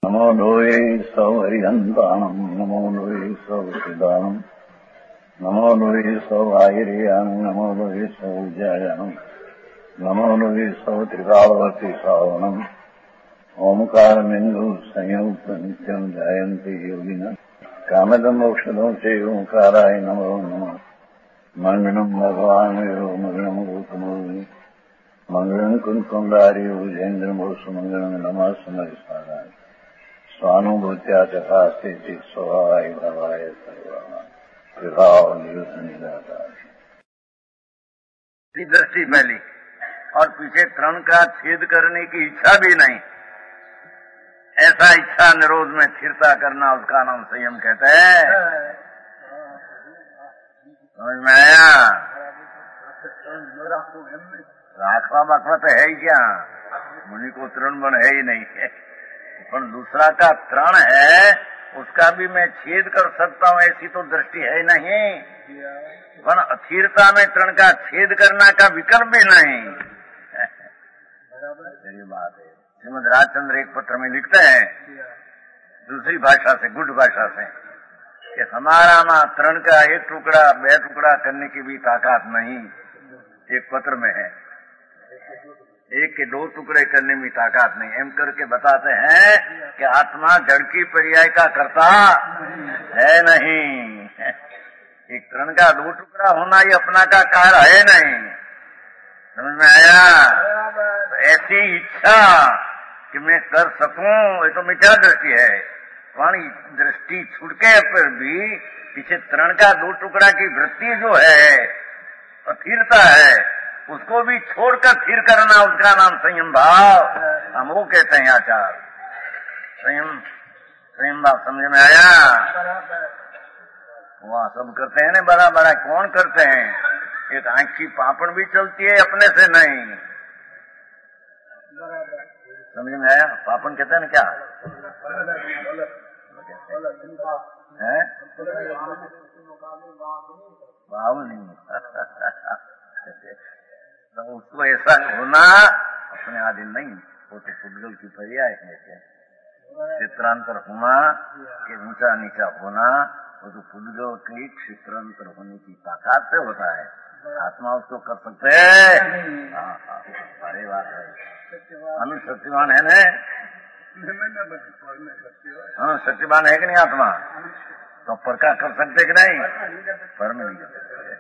नमो लोये सौहरिहन्ताणम् नमो लोये सौहृदानम् नमो लोये सौभागिर्यानम् नमो लोये सौविजयानम् नमो लोये सौत्रिकावती सावनम् ओंकारमिन्दु संयुक्त नित्यम् जायन्ति योगिनः कामदम् मोक्षदम् च ओंकाराय नमो नमः मङ्गलम् भगवान् वीरो मङ्गलम् रूपमोहि मङ्गलम् कुन्कुण्डारि भुजेन्द्रमोसु मङ्गलम् नमः समरिसाराय स्वानुभूत्या तथा स्थिति स्वभावाय भवाय सर्वभाव दृष्टि फैली और पीछे तृण का छेद करने की इच्छा भी नहीं। ऐसा इच्छा निरोध में स्थिरता करना, उसका नाम संयम कहते हैं। समझ में आया? राखवा बाखवा तो है ही क्या, मुनि को तृण बन है ही नहीं है, पर दूसरा का तृण है उसका भी मैं छेद कर सकता हूँ, ऐसी तो दृष्टि है नहीं। पर अस्थिरता में तृण का छेद करना का विकल्प भी नहीं। ये बात है। श्रीमद राजचंद्र एक पत्र में लिखते हैं दूसरी भाषा से, गुड भाषा से, कि हमारा मां तृण का एक टुकड़ा बे टुकड़ा करने की भी ताकत नहीं। एक पत्र में है, एक के दो टुकड़े करने में ताकत नहीं। एम करके बताते हैं कि आत्मा जड़ की पर्याय का करता है नहीं। एक तृण का दो टुकड़ा होना ये अपना का कार्य है नहीं। समझ में आया? तो ऐसी इच्छा कि मैं कर सकूं, ये तो मिथ्या दृष्टि है। पर दृष्टि छुटके पर भी पीछे तृण का दो टुकड़ा की वृत्ति जो है, अस्थिरता है, उसको भी छोड़कर स्थिर करना, उसका नाम संयम भाव। हम वो कहते हैं आचार संयम भाव। समझ में आया? वहाँ सब करते हैं ना, बड़ा बड़ा कौन करते हैं? एक आंख की पापड़ भी चलती है अपने से नहीं। समझ में आया? पापड़ कहते हैं ना क्या है? बावली तो उसको ऐसा होना अपने आदि नहीं, वो तो फुटगल की पर्याय है। क्षेत्रांतर होना कि ऊंचा नीचा होना, वो तो फुटगल की क्षेत्रांतर होने की ताकत से होता है। आत्मा उसको कर सकते है। अरे बात है, अनुशक्तिमान है न? हाँ, शक्तिमान है कि नहीं आत्मा? तो परका कर सकते कि नहीं? पर में नहीं कर सकते।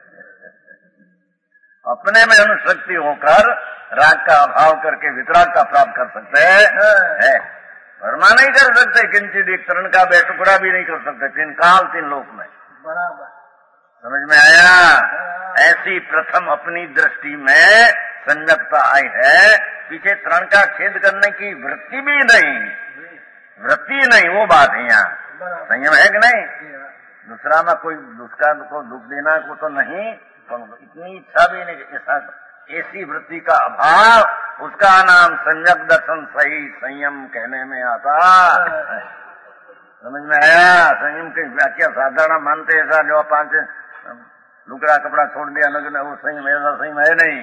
अपने में अनुशक्ति होकर राग का अभाव करके वितराग का प्राप्त कर सकते हैं। वर्मा नहीं कर सकते, किंचित एक तृण का बे टुकड़ा भी नहीं कर सकते, तीन काल तीन लोक में। बराबर समझ में आया? ऐसी प्रथम अपनी दृष्टि में संयमता आई है। पीछे तृण का छेद करने की वृत्ति भी नहीं, वृत्ति नहीं, वो बात है यहाँ। संयम है कि नहीं? दूसरा में कोई दूसरा को दुख देना को तो नहीं, इतनी इच्छा भी नहीं। ऐसी वृत्ति का अभाव, उसका नाम संयम दर्शन सही संयम कहने में आता। समझ में आया? संयम की व्याख्या साधारण मानते ऐसा जो 5 लुकड़ा कपड़ा छोड़ दिया नग्न, वो संयम ऐसा संयम है नहीं।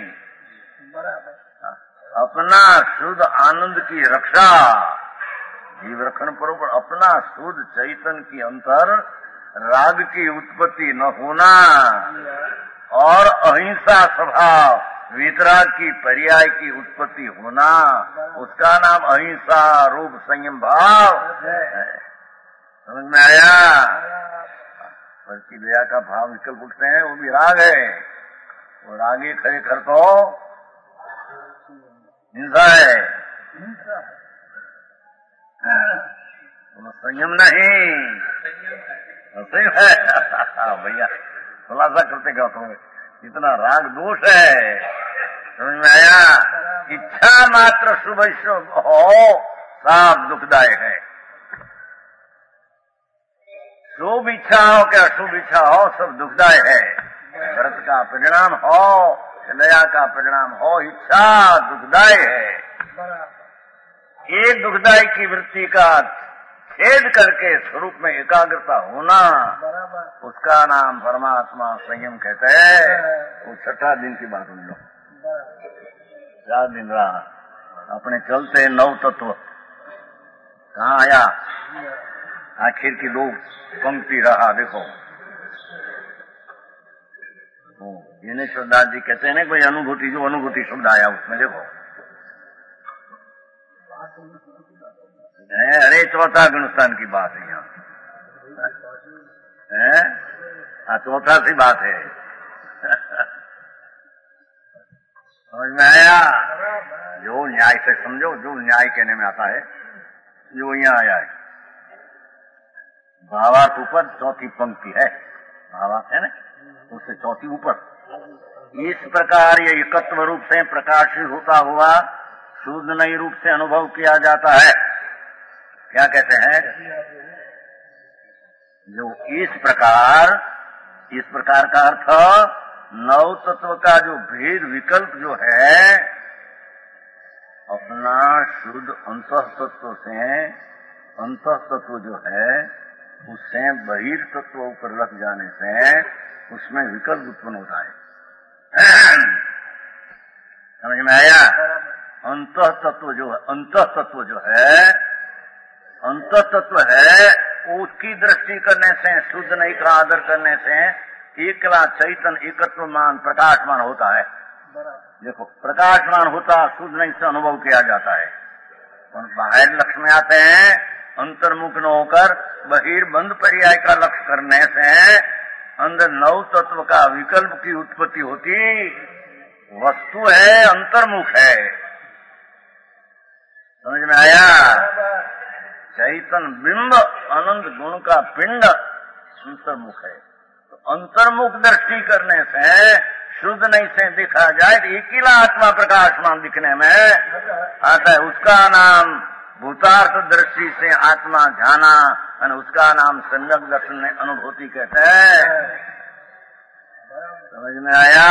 अपना शुद्ध आनंद की रक्षा, जीव रखन पर अपना शुद्ध चैतन्य की अंतर राग की उत्पत्ति न होना और अहिंसा स्वभाव वितराग की पर्याय की उत्पत्ति होना, उसका नाम अहिंसा रूप संयम भाव है। समझ में आया? प्रतिक्रिया का भाव विकल्प उठते हैं, वो भी राग है। वो रागी खरेखर तो हिंसा है, संयम नहीं, संयम है। भैया खुलासा करते क्या तुम्हें, इतना राग दोष है। समझ में आया? इच्छा मात्र शुभ हो सब दुखदायक है। शुभ इच्छा हो क्या अशुभ इच्छा हो, सब दुखदायक है। व्रत का परिणाम हो, दया का परिणाम हो, इच्छा दुखदायक है। एक दुखदायी की वृत्ति का छेद करके स्वरूप में एकाग्रता होना, उसका नाम परमात्मा संयम कहते हैं। वो 6ठा दिन की बात हुई। 4 दिन रहा अपने चलते 9 तत्व कहाँ आया? आखिर की दो पंक्ति रहा, देखो। जिनेश्वर दास जी कहते हैं ना कोई अनुभूति, जो अनुभूति शब्द आया उसमें देखो, अरे चौथा गुणस्थान की बात है यहाँ, हाँ चौथा सी बात है। समझ में आया? जो न्याय से समझो, जो न्याय कहने में आता है, जो यहाँ आया है। भावार्थ ऊपर चौथी पंक्ति है, भावार्थ है ना, उससे चौथी ऊपर। इस प्रकार ये एकत्व रूप से प्रकाशित होता हुआ शुद्ध नई रूप से अनुभव किया जाता है। क्या कहते हैं? जो इस प्रकार का अर्थ नव तत्व का जो भेद विकल्प जो है, अपना शुद्ध अंतः तत्व से, अंतः तत्व जो है उससे बहिर् तत्व ऊपर लग जाने से उसमें विकल्प उत्पन्न होता है। समझ में आया? अंतः तत्व जो है, अंतः तत्व जो है, अंतः तत्व है, उसकी दृष्टि करने से, शुद्ध नहीं का आदर करने से एकला चैतन एकत्वमान प्रकाशमान होता है। देखो, प्रकाशमान होता शुद्ध नहीं से अनुभव किया जाता है। और बाहर लक्ष्य में आते हैं, अंतर्मुख न होकर बहिर्बंध पर्याय का लक्ष्य करने से अंदर नव तत्व का विकल्प की उत्पत्ति होती। वस्तु है, अंतर्मुख है। समझ में आया? चैतन बिंब अनंत गुण का पिंड अंतर्मुख है। तो अंतर्मुख दृष्टि करने से शुद्ध नहीं से दिखा जाए तो अकेला आत्मा प्रकाशमान दिखने में आता है। उसका नाम भूतार्थ दृष्टि से आत्मा जाना, और उसका नाम सम्यक दर्शन अनुभूति कहते हैं। समझ में आया?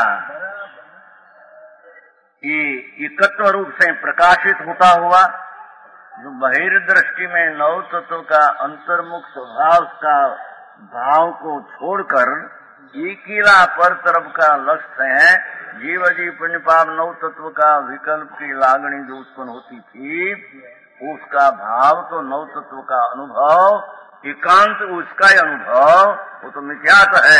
ये एकत्व रूप से प्रकाशित होता हुआ जो बहिर्दृष्टि में नव तत्व का अंतर्मुख स्वभाव का भाव को छोड़कर एकीला पर तरफ का लक्ष्य है, जीव जी पुण्य पाप नव तत्व का विकल्प की लागणी जो उत्पन्न होती थी, उसका भाव तो नव तत्व का अनुभव, एकांत उसका ही अनुभव, वो तो मिथ्यात्व है।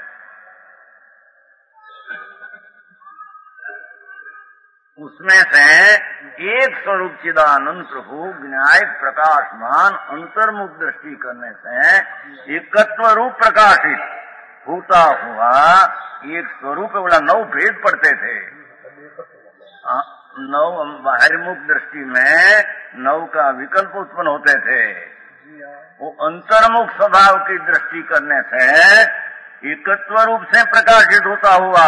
उसमें से एक स्वरूप चिदानंद प्रभु न्याय प्रकाशमान अंतर्मुख दृष्टि करने से एकत्व रूप प्रकाशित होता हुआ एक स्वरूप बोला। नौ भेद पड़ते थे, नौ बाहरमुख दृष्टि में नौ का विकल्प उत्पन्न होते थे। वो अंतर्मुख स्वभाव की दृष्टि करने से एकत्व रूप से प्रकाशित होता हुआ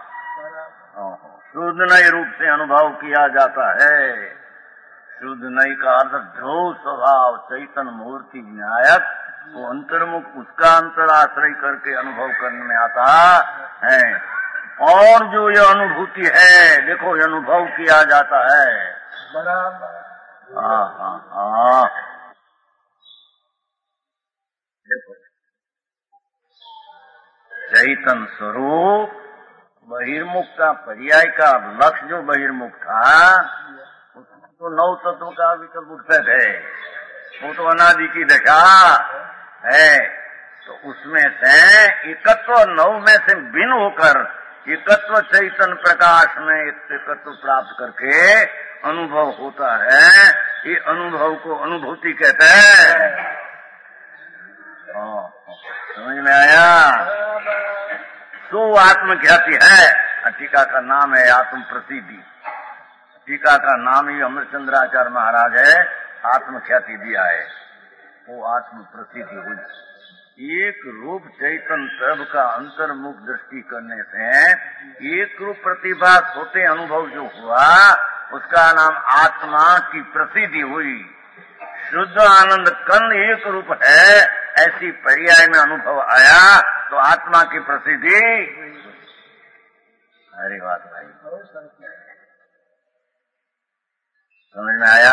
शुद्ध नई रूप से अनुभव किया जाता है। शुद्ध नई का अर्थ ध्रुव स्वभाव चैतन मूर्ति विनायक, वो अंतर्मुख उसका अंतर आश्रय करके अनुभव करने में आता है। और जो ये अनुभूति है, देखो ये अनुभव किया जाता है। देखो, चैतन स्वरूप बहिर्मुख का पर्याय का लक्ष्य जो बहिर्मुख था, तो नौ तत्व का विकल्प उठते थे। वो तो अनादि की दशा है। तो उसमें से एकत्व नौ में से भिन्न होकर एकत्व चैतन प्रकाश में एकत्व प्राप्त करके अनुभव होता है। ये अनुभव को अनुभूति कहते हैं। समझ में आया? तो आत्मख्याति है। टीका का नाम है आत्म प्रसिद्धि। टीका का नाम ही अमरचंद्राचार्य महाराज है, आत्मख्याति दिया है। वो आत्म प्रसिद्धि हुई। एक रूप चैतन तब का अंतर्मुख दृष्टि करने से एक रूप प्रतिभा होते अनुभव जो हुआ, उसका नाम आत्मा की प्रसिद्धि हुई। शुद्ध आनंद कंद एक रूप है, ऐसी पर्याय में अनुभव आया तो आत्मा की प्रसिद्धि। अरे बात भाई, समझ में आया?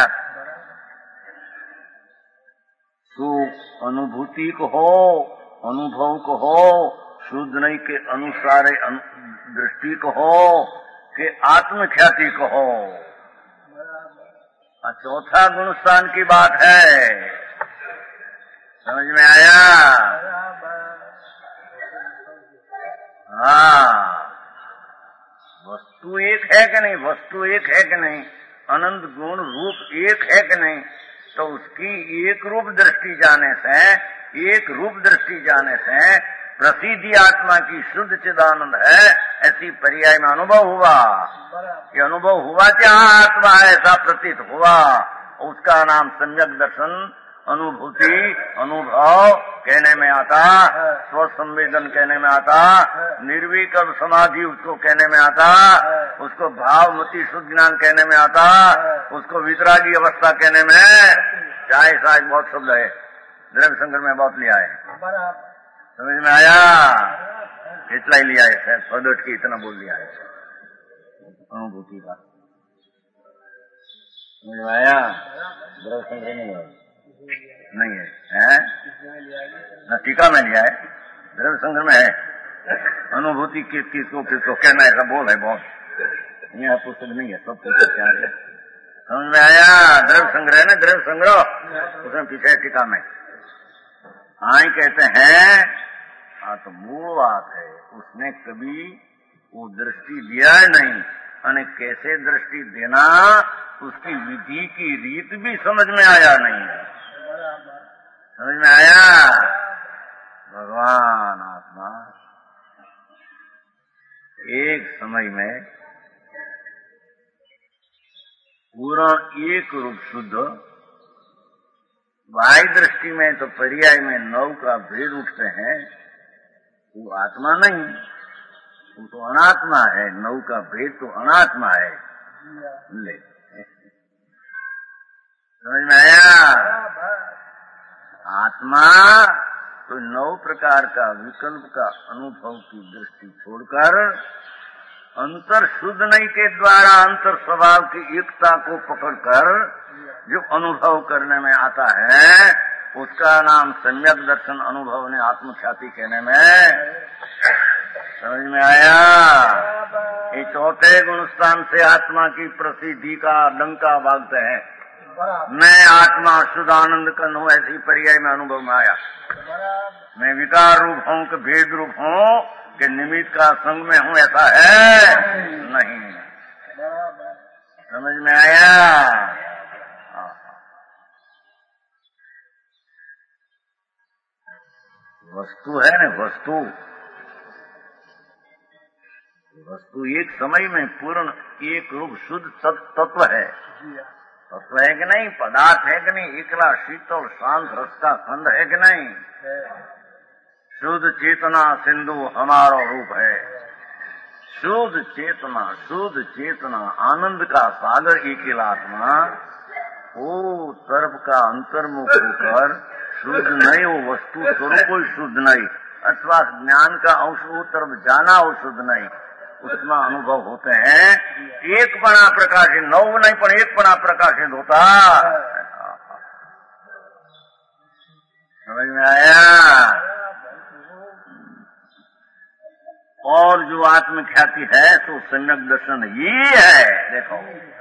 तो अनुभूति को हो, अनुभव को हो, शुद्ध नहीं के अनुसार दृष्टि को हो, के आत्मख्याति को हो। और चौथा गुणस्थान की बात है, समझ में आया? हाँ, वस्तु एक है कि नहीं? वस्तु एक है कि नहीं? अनंत गुण रूप एक है कि नहीं? तो उसकी एक रूप दृष्टि जाने से, एक रूप दृष्टि जाने से प्रसिद्धि आत्मा की शुद्ध चिदानंद है, ऐसी पर्याय में अनुभव हुआ। ये अनुभव हुआ कि हाँ आत्मा है, ऐसा प्रतीत हुआ। उसका नाम सम्यक दर्शन, अनुभूति, अनुभव कहने में आता, स्वसंवेदन कहने में आता, निर्विकल्प समाधि उसको कहने में आता, उसको भावमती शुद्ध ज्ञान कहने में आता, उसको वितरागी अवस्था कहने में, चाहे शायद बहुत शब्द है, द्रव्य संग्रह में बहुत लिया है। समझ में आया? इतना ही लिया है, शायद पदट की इतना बोल दिया है अनुभूति का। समझ में आया? द्रव्य संग्रह नहीं है, हैं? न टीका में लिया है, द्रव्य संग्रह में है। अनुभूति किसको कहना, ऐसा बोल है बहुत, यहाँ पुस्तक नहीं है, सब पुस्तक क्या है। समझ में आया? द्रव्य संग्रह है ना, द्रव्य संग्रह, उसमें पीछे टीका में आई कहते हैं। हाँ, तो मूल बात है, उसने कभी वो दृष्टि दिया नहीं, और कैसे दृष्टि देना, उसकी विधि की रीत भी समझ में आया नहीं। समझ में आया? भगवान आत्मा एक समय में पूरा एक रूप शुद्ध, बाह्य दृष्टि में तो पर्याय में नौ का भेद उठते हैं, वो आत्मा नहीं, वो तो अनात्मा है। नौ का भेद तो अनात्मा है। ले, समझ में आया? आत्मा तो 9 प्रकार का विकल्प का अनुभव की दृष्टि छोड़कर अंतर शुद्ध नहीं के द्वारा अंतर स्वभाव की एकता को पकड़कर जो अनुभव करने में आता है, उसका नाम सम्यक दर्शन अनुभव ने आत्मख्याति कहने में। समझ में आया? ये चौथे गुणस्थान से आत्मा की प्रसिद्धि का डंका बाजते हैं। मैं आत्मा शुद्ध आनंद कन हूँ, ऐसी पर्याय में अनुभव में आया। मैं विकार रूप हूँ कि भेद रूप हूँ कि निमित्त का संग में हूँ, ऐसा है नहीं। समझ में आया? वस्तु है ना, वस्तु एक समय में पूर्ण एक रूप शुद्ध तत्व है। तत्व है कि नहीं? पदार्थ है कि नहीं? एकला शीतल शांत रस का खंड है कि नहीं? शुद्ध चेतना सिंधु हमारा रूप है। शुद्ध चेतना आनंद का सागर एकेला आत्मा, वो सर्व का अंतर्मुख होकर शुद्ध नहीं, वो वस्तु स्वरूप कोई शुद्ध नहीं, अथवा ज्ञान का अंश वो तरफ जाना वो शुद्ध नहीं, उसमें अनुभव होते हैं। एक पना प्रकाशित, 9 नहीं पर एक पना प्रकाशित होता। समझ में आया? और जो आत्मख्याति है तो सम्यक दर्शन ही है। देखो,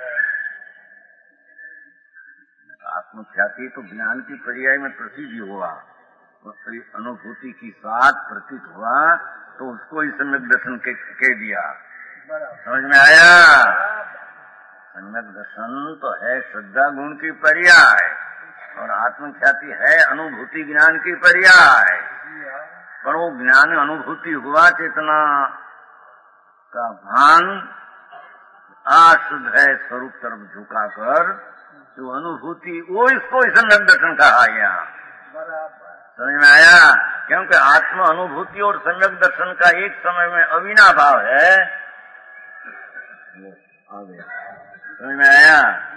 आत्मख्याति तो ज्ञान की पर्याय में प्रसिद्धि हुआ, अनुभूति की साथ प्रतीत हुआ, तो उसको ही सम्यक दर्शन कह दिया। समझ में आया? सम्यक दर्शन तो है श्रद्धा गुण की पर्याय, और आत्मख्याति है अनुभूति ज्ञान की पर्याय। पर वो ज्ञान अनुभूति हुआ, चेतना का भान अशुद्ध है स्वरूप तरफ झुकाकर जो अनुभूति, वो इसको सम्यक दर्शन कहा यहाँ। समझ में आया? क्योंकि आत्म अनुभूति और सम्यक दर्शन का एक समय में अविनाभाव है। समझ में आया?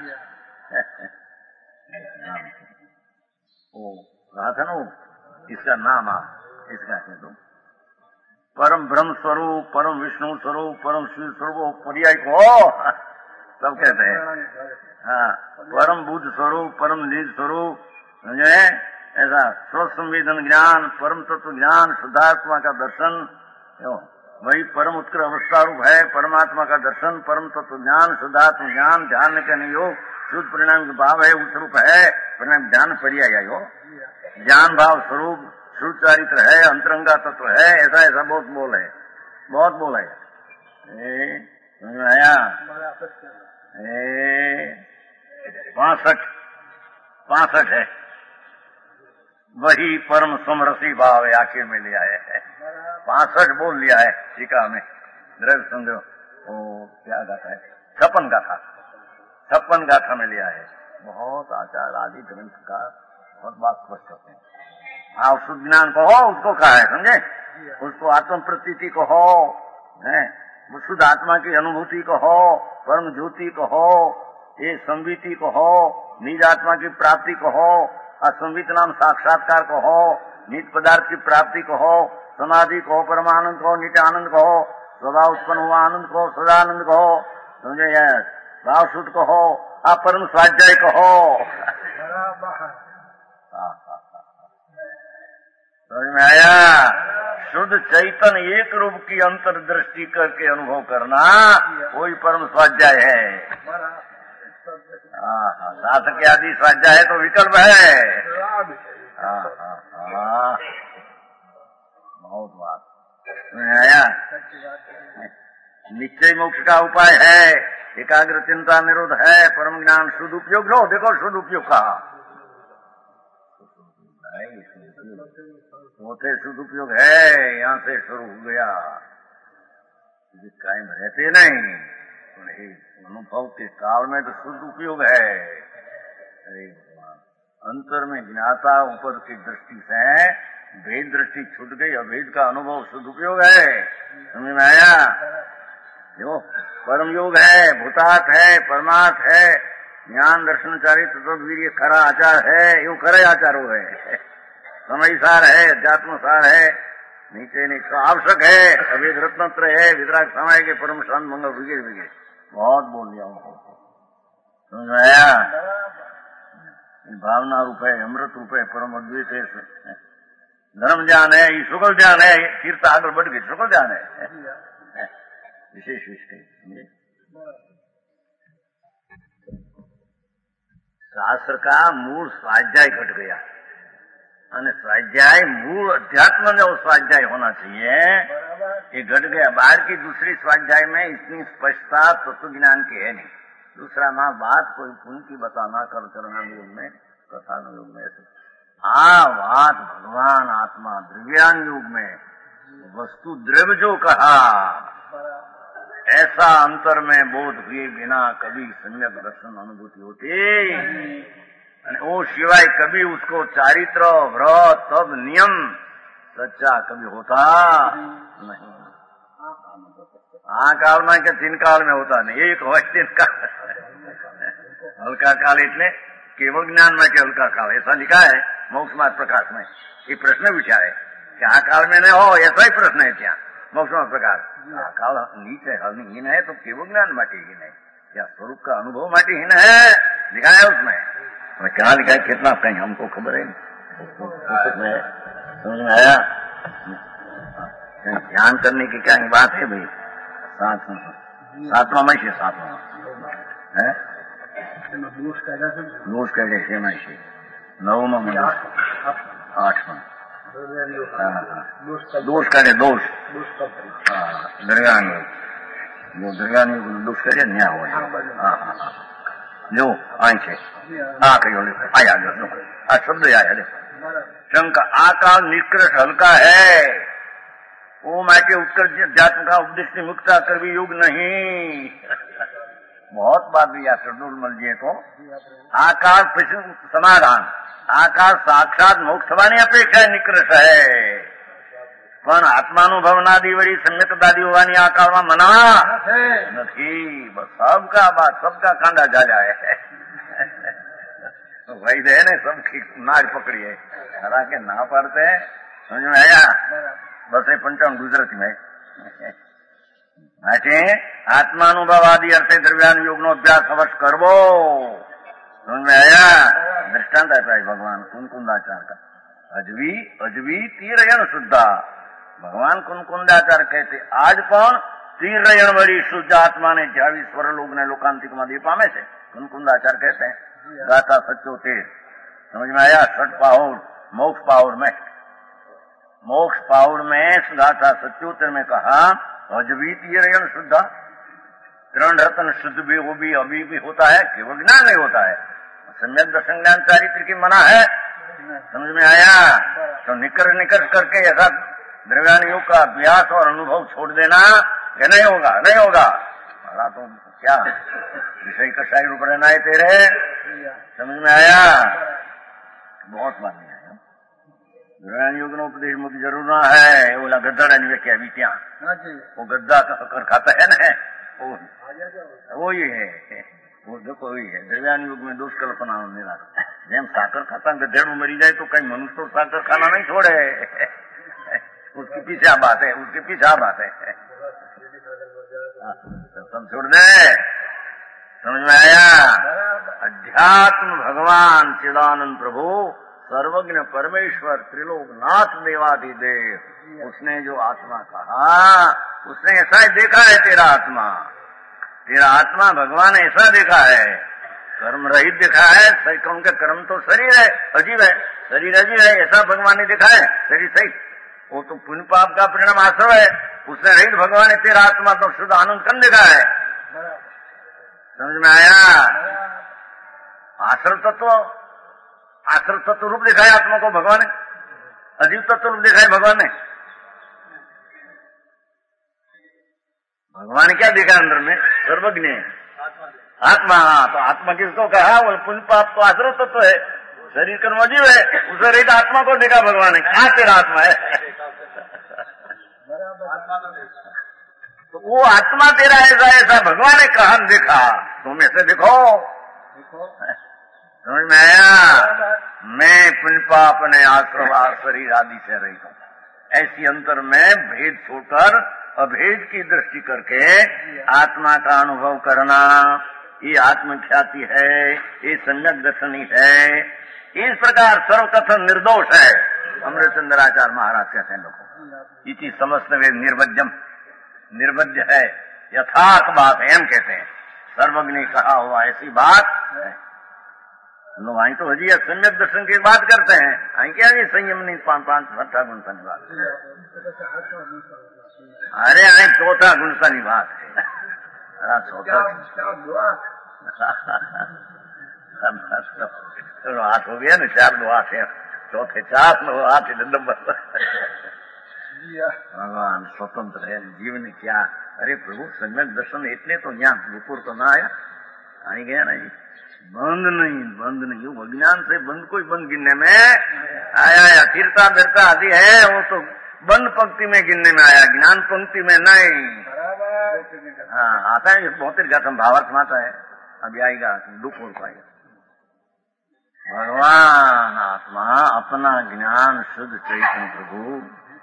वो कहा था ना, इसका नाम इसका कह दो, परम ब्रह्म स्वरूप, परम विष्णु स्वरूप, परम शिव स्वरूप, पर्याय को सब कहते हैं। हाँ, परम बुद्ध स्वरूप, परम निज स्वरूप, समझे? ऐसा स्वसंवेदन ज्ञान, परम तत्व ज्ञान, शुद्धात्मा का दर्शन, वही परम उत्कृष्ट अवस्था रूप है। परमात्मा का दर्शन, परम तत्व ज्ञान, शुद्धात्म ज्ञान, ध्यान के योग, शुद्ध परिणाम भाव है, उस रूप है, परिणाम ज्ञान पर्याय हो, ज्ञान भाव स्वरूप शुद्ध चारित्र है, अंतरंगा तत्व है, ऐसा ऐसा बहुत बोल है, बहुत बोल है। समझ में आया? 65 है, वही परम समरसी भाव है, आखिर में लिया है। 65 बोल लिया है टीका में, द्रव्य संग्रह वो क्या गाथा है, 56 गाथा में लिया है। बहुत आचार आदि ग्रंथ का बहुत बात स्पष्ट होते हैं। हाँ, शुद्ध ज्ञान को हो उसको कहा है, समझे, उसको आत्म प्रतीति को हो, है शुद्ध आत्मा की अनुभूति को हो, परम ज्योति को हो, ये संविति को हो, निज आत्मा की प्राप्ति को हो, असंवित नाम साक्षात्कार को हो, निज पदार्थ की प्राप्ति को हो, समाधि को हो, परमानंद को हो, नित्य आनंद को हो, स्वभाव उत्पन्न हुआ आनंद को हो, सदानंद को हो, समझे, भाव शुद्ध को हो, परम स्वाध्याय को हो। समझ में आया? शुद्ध चैतन्य एक रूप की अंतर्दृष्टि करके अनुभव करना वही परम स्वाध्याय है। साधक आदि स्वाध्याय है तो विकल्प है। बहुत बात समझ में आया? निश्चय मोक्ष का उपाय है, एकाग्र चिंता निरोध है, परम ज्ञान शुद्ध उपयोग। लो देखो शुद्ध उपयोग कहा, होते शुद्ध उपयोग है, यहाँ से शुरू हो गया, कायम रहते नहीं, अनुभव के काल में तो शुद्ध उपयोग है। अरे अंतर में ज्ञाता ऊपर की दृष्टि से भेद दृष्टि छूट गई, अभेद का अनुभव शुद्ध उपयोग है। समझ में आया? जो परम योग है, भूतार्थ है, परमार्थ है, ज्ञान दर्शन चारित्र तद्वीर्य खरा आचार है, यो खरे आचार हो है, समय सार है, अध्यात्म सार है, नीचे नीचे आवश्यक है, अभेद रत्नत्र है, वितराग समय के परम शांत मंगल विगे बहुत बोल दिया उनको। समझ में आया? भावना रूप है, अमृत रूप है, परम अद्वैत है, धर्म ज्ञान है, ये शुक्ल ज्ञान है, तीर्थ आगे बढ़ गई, शुक्ल ज्ञान है, विशेष विषय। शास्त्र का मूल स्वाध्याय घट गया, स्वाध्याय मूल अध्यात्म में वो स्वाध्याय होना चाहिए, ये घट गया। बाहर की दूसरी स्वाध्याय में इतनी स्पष्टता तत्व ज्ञान की है नहीं। दूसरा माँ बात कोई पुण्य की बताना कर चरण योग में, कथा योग में, बात भगवान आत्मा द्रव्यान योग में वस्तु द्रव्य जो कहा, ऐसा अंतर में बोध हुए बिना कभी सम्यक दर्शन अनुभूति होती, वो सिवाय कभी उसको चारित्र व्रत तब नियम सच्चा कभी होता नहीं। काल में के 3 काल में होता नहीं, एक हो 3 काल। हल्का काल इतने केवल ज्ञान में के हल्का काल, ऐसा लिखा है मोक्ष मार्ग प्रकाश में। ये प्रश्न पूछा है क्या काल में नहीं हो, ऐसा ही प्रश्न है क्या मोक्ष मार्ग प्रकाश। काल नीचे हीन है तो केवल ज्ञान माटी हीन है, क्या स्वरूप का अनुभव माटी हीन है, लिखा है उसमें। क्या लिखा है कितना कहीं हमको खबर है, समझ में आया? ध्यान करने की क्या बात है भाई? 7वां में से 7वां है दोष कह गए में से 9वां में 8वां दोष करे, दोष दरगाह जो दरगाह दोष करे न्याय हो जो आई छे कहो आया आ शब्द आया देखो शंका आकाल निष्कृष्ट हल्का है, वो माटे उत्कर्ष अध्यात्म का उपदेश से मुक्ता करवी योग नहीं। बहुत बात भी शब्दोल जी तो आकाश प्रश्न समाधान, आकाश साक्षात मोक्ष थवानी अपेक्षा निकृष्ट है, पण आत्मानुभवनादी वड़ी सम्यकतादी होवानी आ कालમાં મના નથી। बस सबका कांडा जाजा है वही है ने सबकी नाग पकड़ी है, हरा के ना पड़ते हैं। समझ में आया? बस 55 गुजराती में आत्मानुभव आदि अर्थे द्रव्यान योग नो अभ्यास अवश्य करवो। समझ में आया? दृष्टांत है भगवान कुंकुंदाचार का, अजवी तीरयन शुद्धा। भगवान कुंकुंदाचार कहते आज पण तीरण बड़ी शुद्ध आत्मा ने जावी स्वर लोग ने लोकांतिक में पामे से कुंदाचार्य कहते हैं। गाथा सच्चो तेर समझ में आया। छठ पाहुर मोक्ष पाहुर में, मोक्ष पाहुर में गाथा सच्चोतर में कहा अजबी तीरण शुद्धा, त्रण रत्न शुद्ध भी वो भी अभी भी होता है, केवल ज्ञान नहीं होता है। सम्यक दर्शन ज्ञान चारित्र की मना है। समझ में आया। तो निकट करके ऐसा द्रव्यान योग का अभ्यास और अनुभव छोड़ देना ये नहीं होगा, नहीं होगा। बड़ा तो क्या विषय कषाय रूप रहना है तेरे। समझ में आया। बहुत बात नहीं आया। द्रव्यान योग नो उपदेश मुझे जरूर ना है। बोला गद्दा नहीं क्या भी क्या वो गद्दा कर खाता है ना, वो ये है, वो देखो वही है। द्रव्यान युग में दोष कल्पना मेरा जेम साकर खाता गधेड़ू मरी जाए तो कहीं मनुष्य तो साकर खाना नहीं छोड़े। उसकी पीछा बात है, उसके पीछा बात है। सब छोड़ दे। समझ में आया। अध्यात्म भगवान चिदानंद प्रभु सर्वज्ञ परमेश्वर त्रिलोकनाथ देवाधिदेव, उसने जो आत्मा कहा उसने ऐसा ही देखा है। तेरा आत्मा भगवान ऐसा देखा है, कर्म रहित देखा है। सही कौन का कर्म तो शरीर है, अजीब है, शरीर अजीब है, ऐसा भगवान ने देखा है। शरीर सही, वो तो पुण्य पाप का परिणाम आश्रव है। उसने रहित भगवान ने तेरा आत्मा तो शुद्ध आनंद कन देखा है। समझ में आया। आश्रव तत्व रूप देखा है आत्मा को भगवान ने, अजीब तत्व रूप देखा है भगवान ने। भगवान क्या देखा अंदर में? सर्वज्ञ आत्मा। तो आत्मा किसको कहा? वो पुण्य पाप तो आश्रव तत्व है, शरीर कर्म अजीब है, उसे रहित आत्मा को देखा भगवान ने। कहा तेरा आत्मा है? तो वो आत्मा तेरा ऐसा भगवान ने कहा देखा। तुम ऐसे देखो। समझ में आया। मैं पुण्य पाप ने आश्रव शरीर आदि से रहित हूं। ऐसी अंतर में भेद छोड़कर अभेद की दृष्टि करके आत्मा का अनुभव करना, ये आत्मख्याति है, ये सम्यक दर्शनी है। इस प्रकार सर्वकथन निर्दोष है। अमृतचंद्राचार्य महाराज कहते हैं लोगों इति समस्त वे निर्वज्यम, निर्वज्य है, यथार्थ बात है। हम कहते हैं सर्वज्ञ ने कहा हुआ ऐसी बात है। लोग आई तो हजी सम्यक दर्शन की बात करते हैं। आई क्या ये संयम नहीं पांच छठा गुण सा बात। अरे आई चौथा गुण सा बात है। चौथा चलो 8 हो गया ना, 4 2 8 है, चौथे 4 9 8 नंबर। भगवान स्वतंत्र है, जीव ने क्या। अरे प्रभु सम्यक दर्शन इतने तो यहाँ गुपुर तो ना आया, आई गया ना जी। बंद नहीं वो अज्ञान से बंद कोई बंद गिनने में आया या फिरता बिरता आदि है, वो तो बंद पंक्ति में गिनने में आया, ज्ञान पंक्ति में नहीं। हाँ आता है बहुत गतम भावार्थ में आता है। अभी आएगा दुख हो पाएगा। भगवान आत्मा अपना ज्ञान शुद्ध चैतन्य प्रभु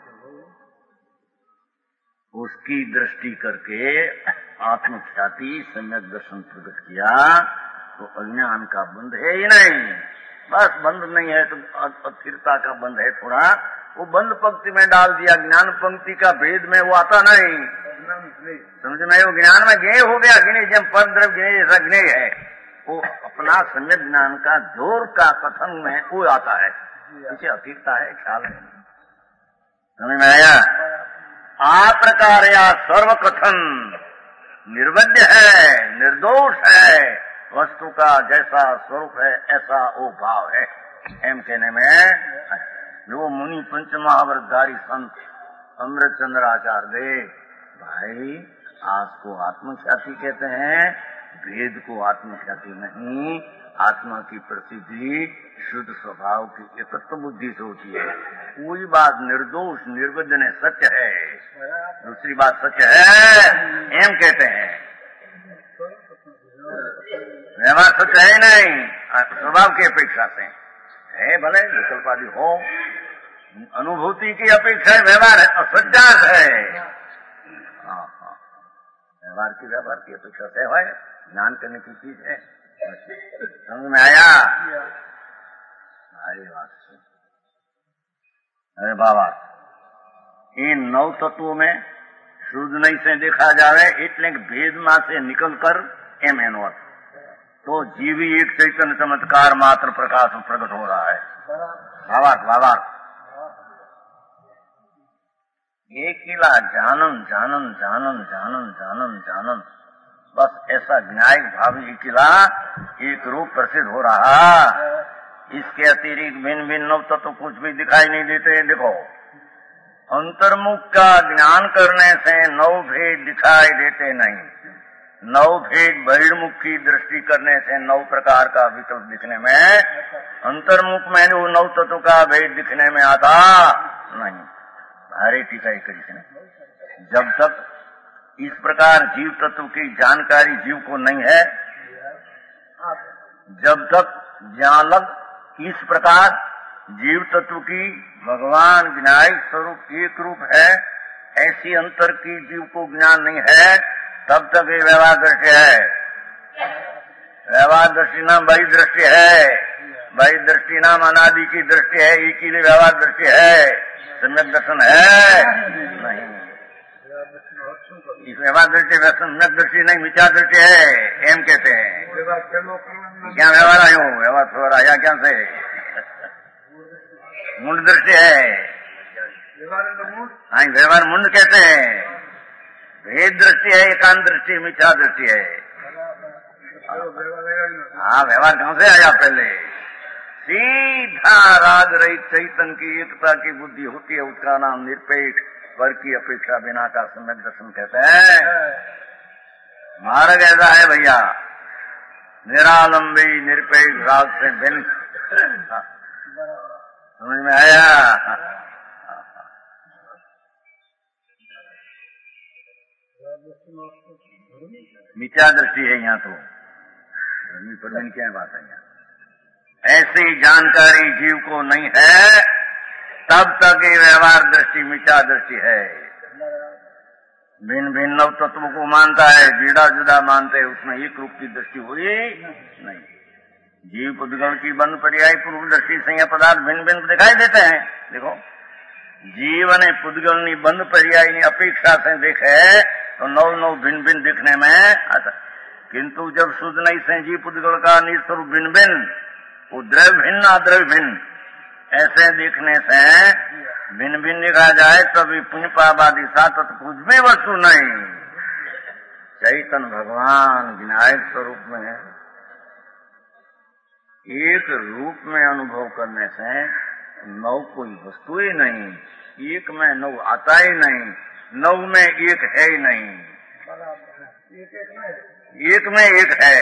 उसकी दृष्टि करके आत्मख्याति सम्यक दर्शन प्रकट किया। तो अज्ञान का बंध है ही नहीं। बस बंद नहीं है तो अस्थिरता का बंध है थोड़ा, वो बंद पंक्ति में डाल दिया। ज्ञान पंक्ति का भेद में वो आता नहीं। समझ में? वो ज्ञान में ज्ञेय हो गया, गिने जब पर द्रव्य ज्ञेय ऐसा ज्ञेय है, वो अपना सम्यक ज्ञान का जोर का कथन में वो आता है। पीछे अस्थिरता है, ख्याल है। समझ में आया? आ प्रकार या सर्व कथन निर्वज्य है, निर्दोष है। वस्तु का जैसा स्वरूप है ऐसा वो भाव है। एम कहने में जो मुनि पंचमहाव्रतधारी संत अमृतचंद्राचार्य देव भाई आज को आत्मख्याति कहते हैं, भेद को आत्मख्याति नहीं। आत्मा की प्रसिद्धि शुद्ध स्वभाव की एकत्व बुद्धि से होती है। कोई बात निर्दोष निर्वज्य ने सत्य है, दूसरी बात सत्य है एम कहते हैं। व्यवहार सत्य है नहीं, स्वभाव की अपेक्षा से है, भले विकल्पादि हो, अनुभूति की अपेक्षा व्यवहार है, असत्यार्थ है। व्यवहार की अपेक्षा से है, ज्ञान करने की चीज है। समझ में आया? अरे बात, अरे बाबा इन 9 तत्वों में શુદ્ધ નહીં से देखा जावे એટલે भेदમાં से निकलकर एम एनो अर्थ तो जीवी एक चैतन्य चमत्कार मात्र प्रकाश प्रकट हो रहा है। भावार्थ एक किला जानन जानन जानन जानन जानन जानन, बस ऐसा विनायक भावी किला एक रूप प्रसिद्ध हो रहा। इसके अतिरिक्त भिन्न भिन्न नव तत्व कुछ भी दिखाई नहीं देते। देखो, अंतर्मुख का ज्ञान करने से नव भेद दिखाई देते नहीं। नव भेद बहिर्मुख की दृष्टि करने से नौ प्रकार का विकल्प दिखने में, अंतर्मुख में वो नव तत्व का भेद दिखने में आता नहीं। भारी टीका कृष्ण, जब तक इस प्रकार जीव तत्व की जानकारी जीव को नहीं है, जब तक ज्ञान इस प्रकार जीव तत्व की भगवान विनायक स्वरूप एक रूप है, ऐसी अंतर की जीव को ज्ञान नहीं है, तब तक ये व्यवहार दृष्टि है। व्यवहार दृष्टि नाम बड़ी दृष्टि है, बड़ी दृष्टि नाम अनादि की दृष्टि है, एक ही व्यवहार दृष्टि है, सम्यक दर्शन है नहीं। इस व्यवहार दृष्टि सम्यक दृष्टि नहीं, मिथ्या दृष्टि है एम कहते हैं। क्या व्यवहार आयो, व्यवहार थोड़ा आया क्या से मुंड दृष्टि है। हाँ, व्यवहार मुंड कहते हैं। भेद दृष्टि है, एकांत दृष्टि, मिथ्या दृष्टि है। हाँ, व्यवहार कहां से आया? पहले सीधा राग रहित चैतन्य की एकता की बुद्धि होती है, उसका नाम निरपेक्ष पर की अपेक्षा बिना का सम्यक दर्शन कहते हैं। मार्ग ऐसा है भैया, निरालंबी निरपेक्ष राग से भिन्न। समझ में आया? मिथ्या दृष्टि है यहाँ तो, पर क्या बात है यहाँ। ऐसी जानकारी जीव को नहीं है, तब तक ये व्यवहार दृष्टि मिथ्या दृष्टि है। भिन्न भिन्न नव तत्व को मानता है, जुदा जुदा मानते हैं, उसमें एक रूप की दृष्टि हुई नहीं। जीव पुद्गल की बंद पर्याय पूर्व दृष्टि से यह पदार्थ भिन्न भिन्न दिखाई देते हैं। देखो, जीवन पुद्गल बंद पर्याय अपेक्षा से देखे तो नौ नौ भिन्न भिन्न दिखने में आता, किंतु जब शुद्ध नहीं से जीव पुद्गल का निस्वरूप भिन्न भिन्न, वो द्रव्य भिन्न अद्रव्य भिन्न ऐसे देखने से भिन्न भिन्न देखा जाए तभी पुण्य पापादि सात कुछ भी वस्तु नहीं, चैतन्य भगवान विनायक स्वरूप में एक रूप में अनुभव करने से नौ कोई वस्तु ही नहीं, एक में नौ आता ही नहीं, नौ में एक है ही नहीं, एक में एक है।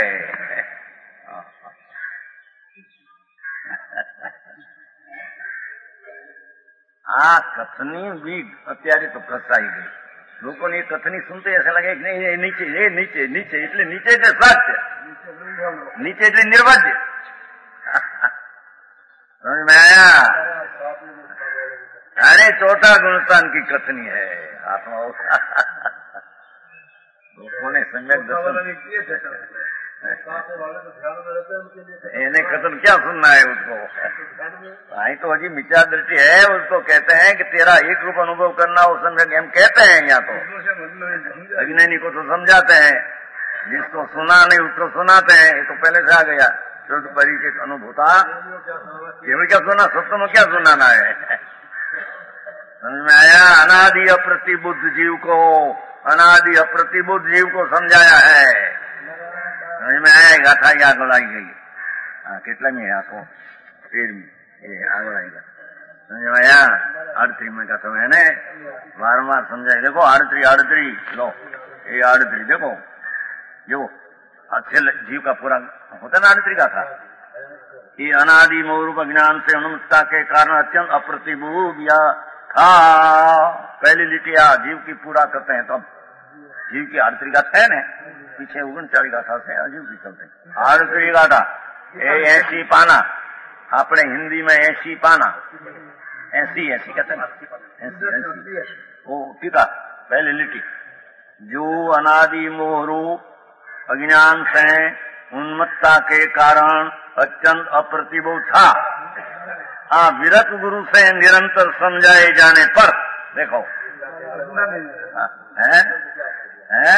આ કથની બી અત્યારે તો કસાઈ ગઈ। લોકોને એ કથની સુનતે ऐसा लगे कि नहीं ये नीचे नीचे नीचे એટલે नीचे એટલે સત્ય, नीचे એટલે निर्वाज्य। समझ में आया? अरे चौथा गुणस्थान की कथनी है आत्मा। लोगों ने सम्यक दर्शन इन्हें कथन क्या सुनना है उसको? आई तो अजी मिथ्या दृष्टि है, उसको कहते हैं कि तेरा एक रूप अनुभव करना वो सम्यक हम कहते हैं। यहाँ तो अज्ञानी को तो समझाते हैं, जिसको सुना नहीं उसको सुनाते हैं। ये तो पहले से आ गया शुद्ध परिचित अनुभूता, केवल क्या सुना, सत्य में क्या सुनाना है? समझ में आया? अनादि अप्रतिबुद्ध जीव को, अनादि अप्रतिबुद्ध जीव को समझाया है। समझ में आया? गाथा ही आग लाई गई। कितना में है आपको? 13 ये आग लाएगा। समझ में आया? 38 में गाथा है ने बार समझाए। देखो 38 लो, ये 38 देखो, जो अच्छे जीव का पूरा होता ना 38 का था। ये अनादि मोरूप ज्ञान से अनुमतता के कारण अत्यंत अप्रतिबुद्ध या था। पहली लिटिया जीव की पूरा करते हैं, तब जीव की 38 गाथा है ना, पीछे 39 गाथा से अजीव की चलते 38 गाथा। 80 पाना, अपने हिंदी में 80 पाना, 80 कहते हैं, 80 वो टीका पहले लिटी। जो अनादि मोहरूप अज्ञान से उन्मत्ता के कारण अत्यंत अप्रतिबुद्ध था, विरत गुरु से निरंतर समझाए जाने पर, देखो है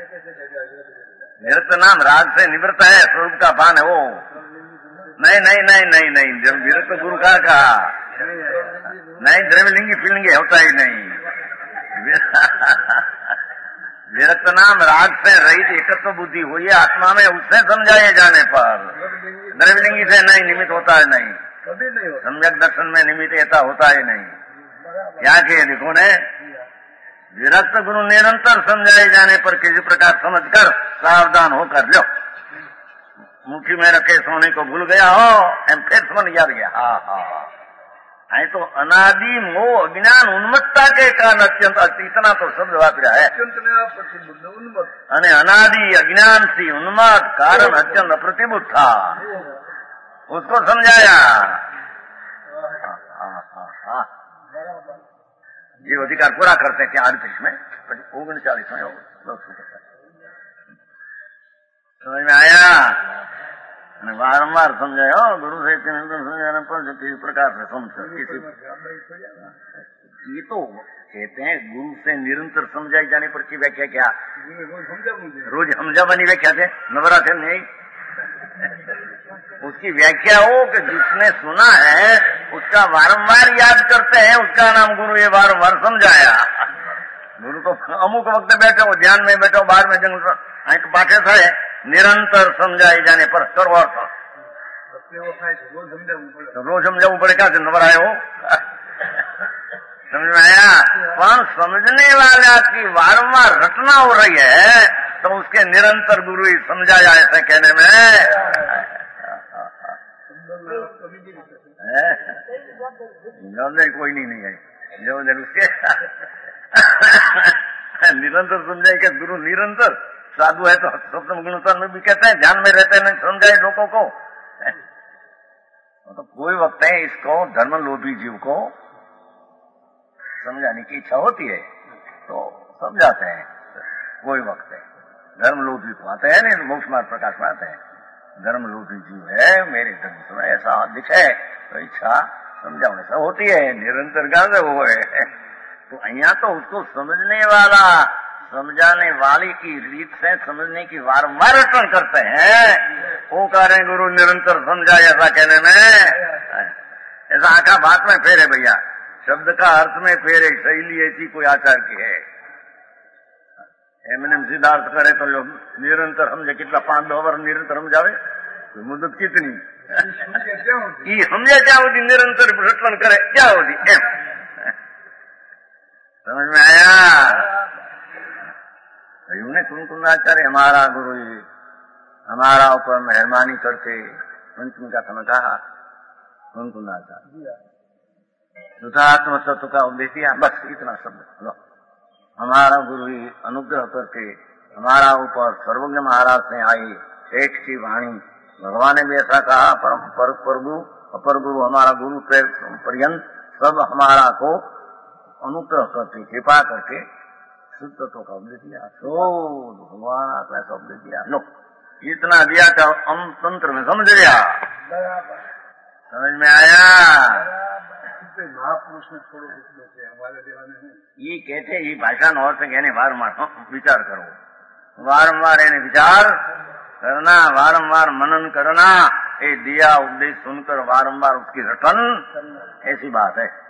निरत नाम राग से निवृत्त है, स्वरूप का भान है वो। नहीं नहीं नहीं नहीं नहीं, जब विरत गुरु का कहा नहीं, द्रव्यलिंगी फीलिंगी होता ही नहीं। विरत नाम राग से रहित एकत्व बुद्धि हुई है आत्मा में, उससे समझाए जाने पर द्रव्यलिंगी से नहीं निमित्त होता है, नहीं सम्यक दर्शन में निमित्त ऐसा होता ही नहीं। क्या किए देखो ने, विरक्त गुरु निरंतर समझाए जाने पर किसी प्रकार समझकर सावधान होकर लो, मुट्ठी में रखे सोने को भूल गया हो, फिर समझ याद गया। हाँ तो अनादि मोह अज्ञान उन्मत्ता के कारण अत्यंत इतना तो शब्द वापरा है। अनादि अज्ञान से उन्मत्त कारण अत्यंत अप्रतिबुद्ध था, उसको समझाया। जीव अधिकार पूरा करते हैं 38 में, 39 में समझ में आया। बारम्बार समझाया गुरु से समझाने पर किसी प्रकार से समझ, ये तो कहते हैं गुरु से निरंतर समझाई जाने पर की व्याख्या क्या? रोज हमजा बनी व्याख्या थे नवरात्र नहीं, उसकी व्याख्या हो कि जिसने सुना है उसका बारंबार याद करते हैं, उसका नाम गुरु। ये बारंबार समझाया। गुरु तो अमुक वक्त बैठो, ध्यान में बैठो, बाहर में जंगल पाठे थे, निरंतर समझाए जाने पर करो अर्थ। रोज समझाવું પડે, क्या नंबर आए हो? समझ में आया? पर समझने वाला की बारंबार रटना हो रही है तो उसके निरंतर गुरु ही समझाया, ऐसे कहने में कोई नहीं है जो उसके निरंतर समझाए के गुरु निरंतर साधु है तो सप्तम गुणोत्तर में भी कहते हैं ध्यान में रहते हैं, नहीं समझाए लोगों को। तो कोई वक्त है इसको धर्म लोभी जीव को समझाने की इच्छा होती है तो समझाते हैं, कोई वक्त है धर्म लोभी को आते हैं, नहीं मोक्ष मार्ग प्रकाश में आते हैं। धर्म लोभी जीव है, मेरे धर्म में ऐसा दिखे तो इच्छा समझाने से होती है, निरंतर गाते वो है। तो अहिया तो उसको समझने वाला समझाने वाली की रीत से समझने की बारंबार रटन करते हैं, वो कह रहे गुरु निरंतर समझाए, ऐसा कहने में ऐसा आका बात में फेर है भैया, शब्द का अर्थ में फेर है, शैली ऐसी कोई आचार की है। एमएनएम सिद्धार्थ करे तो लोग निरंतर समझे, कितना 5-10 वर्ष निरंतर समझावे, तो मुद्दत कितनी समझे क्या होती, निरंतर रटन करे क्या होती, एम समझ में आया? उन्हें कुंकुंदाचार्य हमारा गुरु हमारा ऊपर मेहरबानी करके पंचमी का समय कहा, कुंकुंदाचार्य शुद्धात्म तत्व का उपदेश दिया, बस इतना शब्द लो। हमारा गुरु अनुग्रह करके हमारा ऊपर सर्वज्ञ महाराज से आई एक की वाणी, भगवान ने भी ऐसा कहा, अपर गुरु हमारा गुरु पर्यंत सब हमारा को अनुग्रह करके कृपा करके शुद्ध तत्व का उपदेश दिया, शोध भगवान का ऐसा उपदेश दिया। लो इतना दिया तो हम तंत्र में समझ गया, समझ में आया? महापुरुष ने थोड़ो हमारे देवाने ये कहते ये भाषा न और से कहने बारम्बार विचार करो, बारम्बार इन्हें विचार करना, बारम्बार मनन करना, ये दिया उपदेश सुनकर बारम्बार उसकी रटन, ऐसी बात है।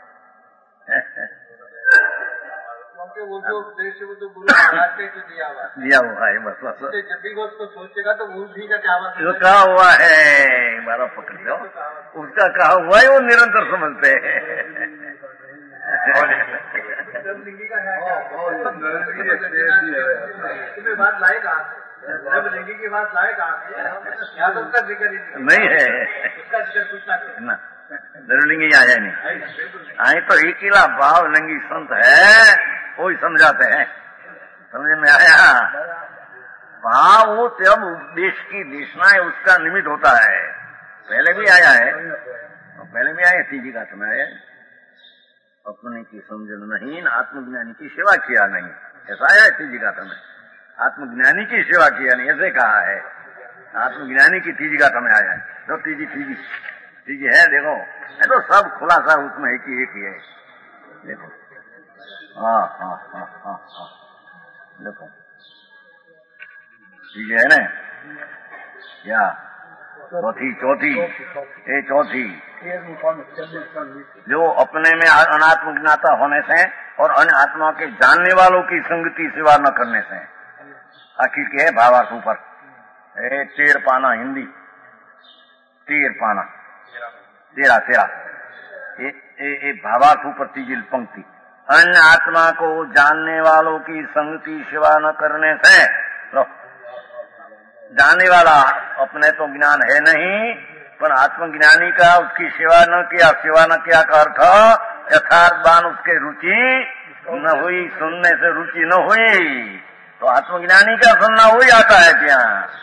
वो जो उपदेश है वो तो गुरु महाराज ने जो दिया हुआ है, बस जब भी वो उसको सोचेगा तो वो भी का क्या जो कहा हुआ है बारा पकड़ लो, उसका कहा हुआ है वो निरंतर समझते हैं। बात लाए कहाँ से, लिंगी की बात लाए कहाँ से, यहाँ तो उसका जिक्र नहीं है, उसका जिक्र कुछ ना लिंगी आया नहीं, आई तो एक ही भाव लिंगी संत है, वो ही समझाते हैं, समझ में आया? भाव वो जब उपदेश की देशना है उसका निमित्त होता है, पहले भी आया है, पहले भी आए तीजी का समय आया, अपने की समझन नहीं आत्मज्ञानी की सेवा किया नहीं, ऐसा आया है तीजी का समय, आत्मज्ञानी की सेवा किया नहीं ऐसे कहा है, आत्मज्ञानी की तीजी का समय आया है, तो तीजी है देखो, है तो सब खुलासा उसमें एक ही है, देखो हाँ हाँ हाँ हाँ हाँ, देखो ठीक है ना क्या चौथी ये चौथी जो अपने में अनात्म ज्ञाता होने से और अन्य आत्मा के जानने वालों की संगति सेवा न करने से आखिर के है भावार्थ ऊपर तेर पाना हिंदी तेर पाना तेरा ये भावार्थ ऊपर तीजी पंक्ति अन्य आत्मा को जानने वालों की संगति सेवा न करने से लो जानने वाला अपने तो ज्ञान है नहीं पर आत्मज्ञानी का उसकी सेवा न किया का अर्थ यथार्थ बान उसके रुचि न हुई सुनने से रुचि न हुई तो आत्मज्ञानी का सुनना हो जाता है क्या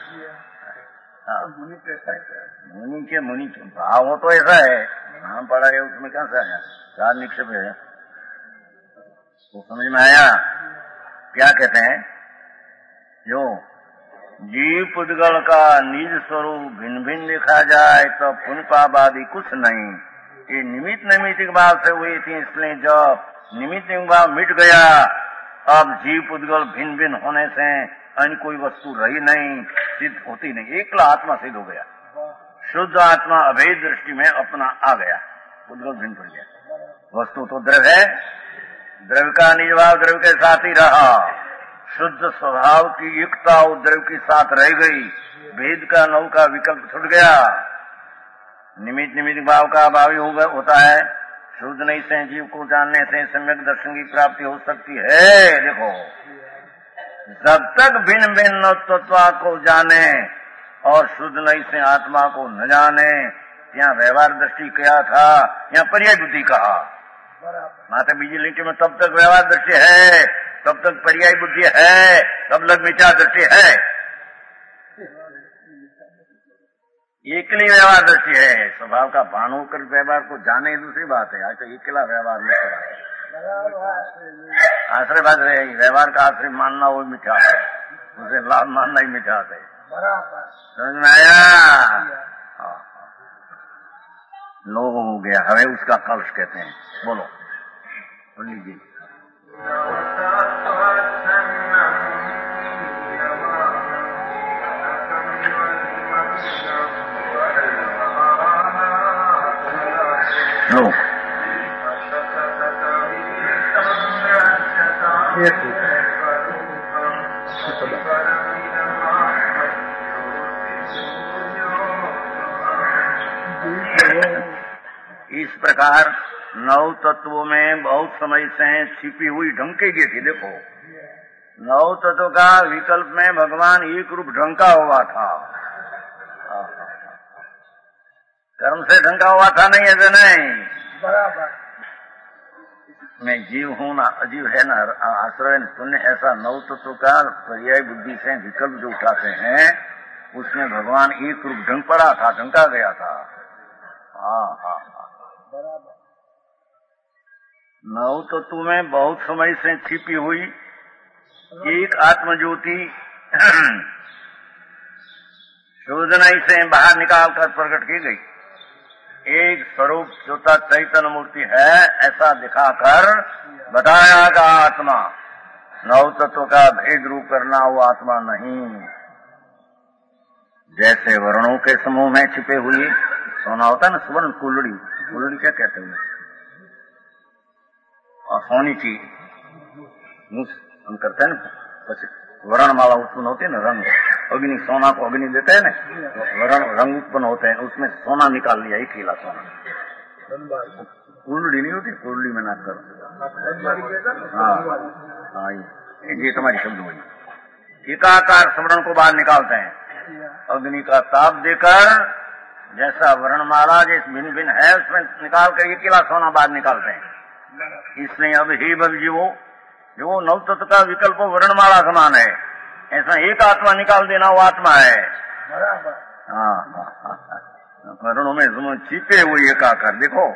मुनि के भाव हो तो ऐसा है नाम पढ़ा है उसमें क्या से आया चार निक्षेप है तो समझ में आया क्या कहते हैं जो जीव पुद्गल का निज स्वरूप भिन्न भिन्न देखा जाए तो पुण्य पाप आदि कुछ नहीं ये निमित्त नैमित्तिक भाव से हुई थी इसलिए जब निमित्त भाव मिट गया अब जीव पुद्गल भिन्न भिन्न होने से अन्य कोई वस्तु रही नहीं सिद्ध होती नहीं एकला आत्मा सिद्ध हो गया शुद्ध आत्मा अभेद दृष्टि में अपना आ गया पुद्गल भिन्न पड़ गया वस्तु तो द्रव्य है द्रव्य का निज भाव द्रव्य के साथ ही रहा शुद्ध स्वभाव की युक्ता द्रव्य के साथ रह गई भेद का नौ का विकल्प छूट गया निमित्त भाव का अभावी होता है शुद्ध नहीं से जीव को जानने से सम्यक दर्शन की प्राप्ति हो सकती है देखो जब तक भिन्न भिन्न तत्व को जाने और शुद्ध नहीं से आत्मा को न जाने यहाँ व्यवहार दृष्टि क्या था यहाँ पर्याय बुद्धि कहा माता बीजी लिंक में तब तक व्यवहार दृष्टि है तब तक पर्याय बुद्धि है तब लग विचार दृष्टि है एकली व्यवहार दृष्टि है स्वभाव का भान होकर व्यवहार को जाने दूसरी बात है आज तो एकला व्यवहार में आश्रय बात रहे व्यवहार का आश्रय मानना वो मिठा है उसे लाभ मानना ही मिठा है समझ में आया लो हो गया हमें उसका कलश कहते हैं बोलो बोल लीजिए लो इस प्रकार नौ तत्वों में बहुत समय से छिपी हुई ढंकेगी थी देखो नौ तत्व का विकल्प में भगवान एक रूप ढंका हुआ था कर्म से ढंका हुआ था नहीं ऐसे नहीं बराबर मैं जीव हूं ना अजीव है ना आश्रय शून्य ऐसा नौ तत्व का पर्याय बुद्धि से विकल्प जो उठाते हैं उसमें भगवान एक रूप ढंग पड़ा था ढंका गया था हाँ बराबर नौ तत्व में बहुत समय से छिपी हुई एक आत्मज्योति शोधनाई से बाहर निकालकर प्रकट की गई एक स्वरूप छोटा चैतन्य मूर्ति है ऐसा दिखाकर बताया गया आत्मा नौ तत्व का भेद रूप करना वो आत्मा नहीं जैसे वर्णों के समूह में छिपे हुई सोना होता है ना सुवर्ण कुलड़ी क्या कहते हैं और सोनी चीज हम करते हैं ना वर्णमाला उत्पन्न होती है ना रंग अग्नि सोना को अग्नि देते हैं ना रंग उत्पन्न होते हैं उसमें सोना निकाल लिया ही खीला सोना कुंडली नहीं होती कुंडली में ना कर हाँ ये तुम्हारी शब्द हुई एकाकार स्मरण को बाहर निकालते हैं अग्नि का ताप देकर जैसा वर्णमाला जिस भिन्न भिन्न है उसमें निकाल कर ये किला सोना बाहर निकालते हैं इसलिए अब ही जीवो जो नव तत्व का विकल्प वर्णमाला समान है ऐसा एक आत्मा निकाल देना वो आत्मा है वर्णों में छिपे हुए एकाकार देखो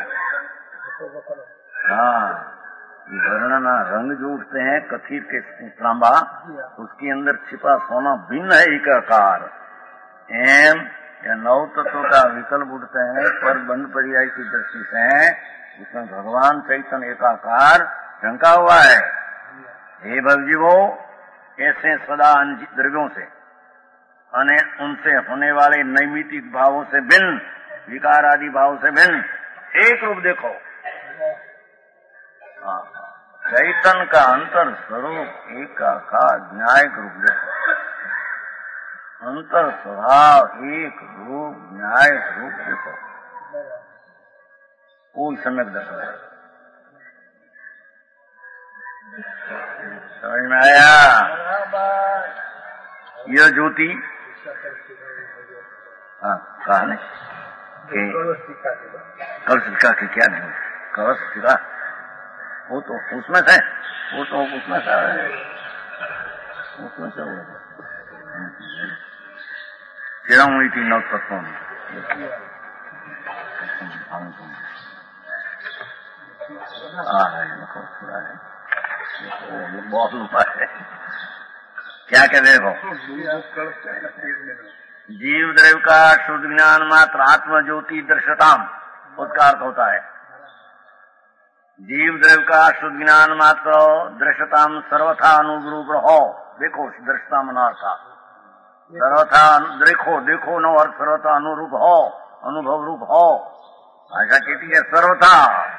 वर्णना रंग जो उठते हैं कथीर के तांबा उसके अंदर छिपा सोना भिन्न है एकाकार एम या नौ तत्व का विकल्प उठते हैं पर बंद पर्याय की दृष्टि से उसमें भगवान चैतन्य एकाकार ढंका हुआ है। हे भवजीवो, ऐसे सदा द्रव्यों से અને उनसे होने वाले नैमितिक भावों से भिन्न, विकार आदि भाव से भिन्न एक रूप देखो। चैतन्य का अंतर स्वरूप एकाकार न्यायिक रूप देखो। अंतर स्वभाव एक रूप न्यायिक रूप देखो। कोई सम्यक दर्शन है। समझ में आया? यह ज्योति, हाँ कहा नहीं कलशिका के क्या नहीं, कलशिका वो तो उसमें से, वो तो उसमें से चिरंगी नव तत्व बहुत उपाय है। क्या कहते हो? जीव द्रव्य का शुद्ध ज्ञान मात्र आत्म ज्योति दृश्यताम, उसका अर्थ होता है जीव द्रव्य का शुद्ध ज्ञान मात्र दृश्यताम सर्वथा अनुरूप हो। देखो दृश्यता मनार्था सर्वथा देखो, देखो न और सर्वथा अनुरूप हो, अनुभव रूप हो। ऐसा कहती है सर्वथा।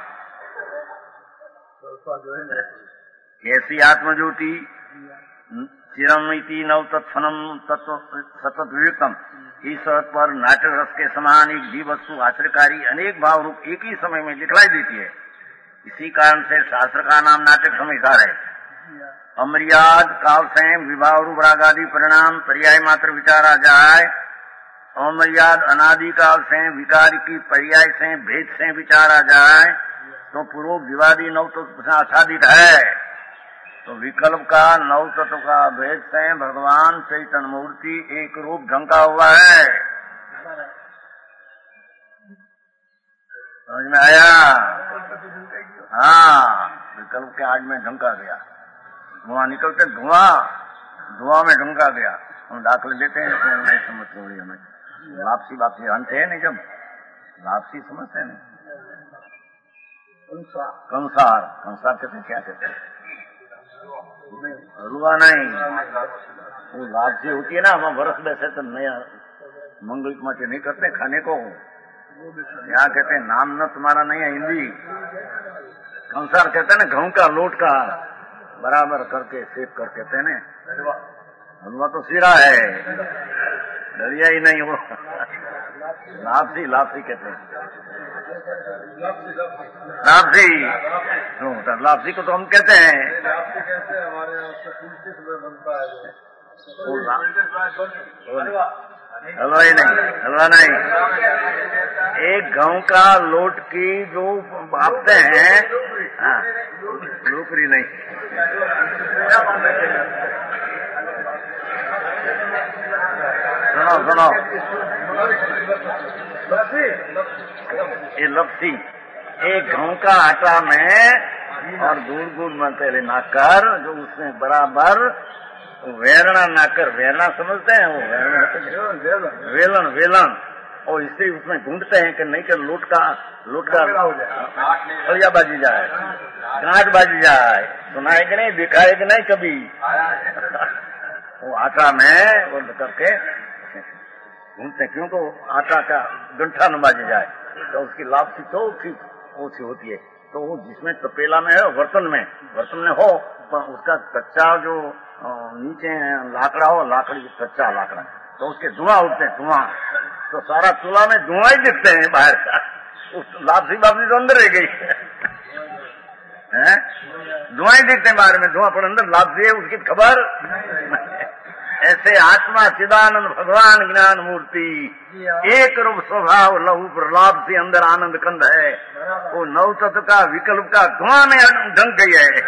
कैसी आत्मज्योति? चिरमिति नव तत्फनम तत्व सतत विवेकम। ईश्वर पर नाटक रस के समान एक जीव वस्तु आश्रयकारी अनेक भाव रूप एक ही समय में दिखलाई देती है। इसी कारण से शास्त्र का नाम नाटक समझदार है। अमर्याद काल से विभाव रूप राग आदि परिणाम पर्याय मात्र विचारा जाए। अमर्याद अनादि काल से विकार की पर्याय से भेद से विचारा जाए तो पूर्व विवादी नव तत्व आच्छादित है। तो विकल्प का नव तत्व का भेद से भगवान चैतन्य मूर्ति एक रूप ढंका हुआ है। समझ में आया? हाँ, विकल्प के आग में ढंका गया। धुआं निकलते धुआं में ढंका गया। हम दाखिल देते हैं तो नहीं समझ पड़ी हमें। वापसी अंत है नहीं, जब वापसी समझते नहीं। कंसार कहते क्या कहते हैं? रुआ नहीं, वो वापसी होती है ना। हम वर्ष बैसे तो नया मंगल माचे नहीं करते खाने को। क्या कहते हैं? नाम न तुम्हारा नहीं है हिंदी। कंसार कहते हैं ना, गेहूं का लोट का बराबर करके सेक कर कहते हैं ना। हलवा तो सिरा है, दरिया ही नहीं वो। लापसी कहते हैं। लापसी को तो हम कहते हैं। हलवा नहीं। एक गेहूं का लोट की जो बापते हैं, लोकरी नहीं। सुनो ये लपसी एक गेहूं का आटा में और गुड़ में पहले नाकर, जो उसमें बराबर वेरना नाकर, वेरना समझते हैं वो वेलन और इससे उसमें ढूंढते हैं कि नहीं कि लोट का फलिया बाजी जाए, गांठ बाजी जाए। सुनाए कि नहीं, दिखाए कि नहीं कभी? वो आटा में वो करके ढूंढते हैं, क्योंकि आटा का गंठा न बाजी जाए तो उसकी लापसी तो ओछी होती है। तो वो जिसमें तपेला में है, बर्तन में हो, पर उसका कच्चा जो नीचे लाकड़ा हो, लाकड़ी कच्चा लाकड़ा, तो उसके धुआं उठते हैं, धुआं तो सारा चूल्हा में धुआं ही दिखते हैं बाहर का। लापसी तो अंदर रह गई है, धुआं ही दिखते हैं बाहर में, धुआं पर अंदर लापसी है उसकी खबर। ऐसे आत्मा चिदानंद भगवान ज्ञान मूर्ति एक रूप स्वभाव लहू प्रलाप से अंदर आनंद कंद है। वो नव तत्व का विकल्प का धुआं में ढंक गई है।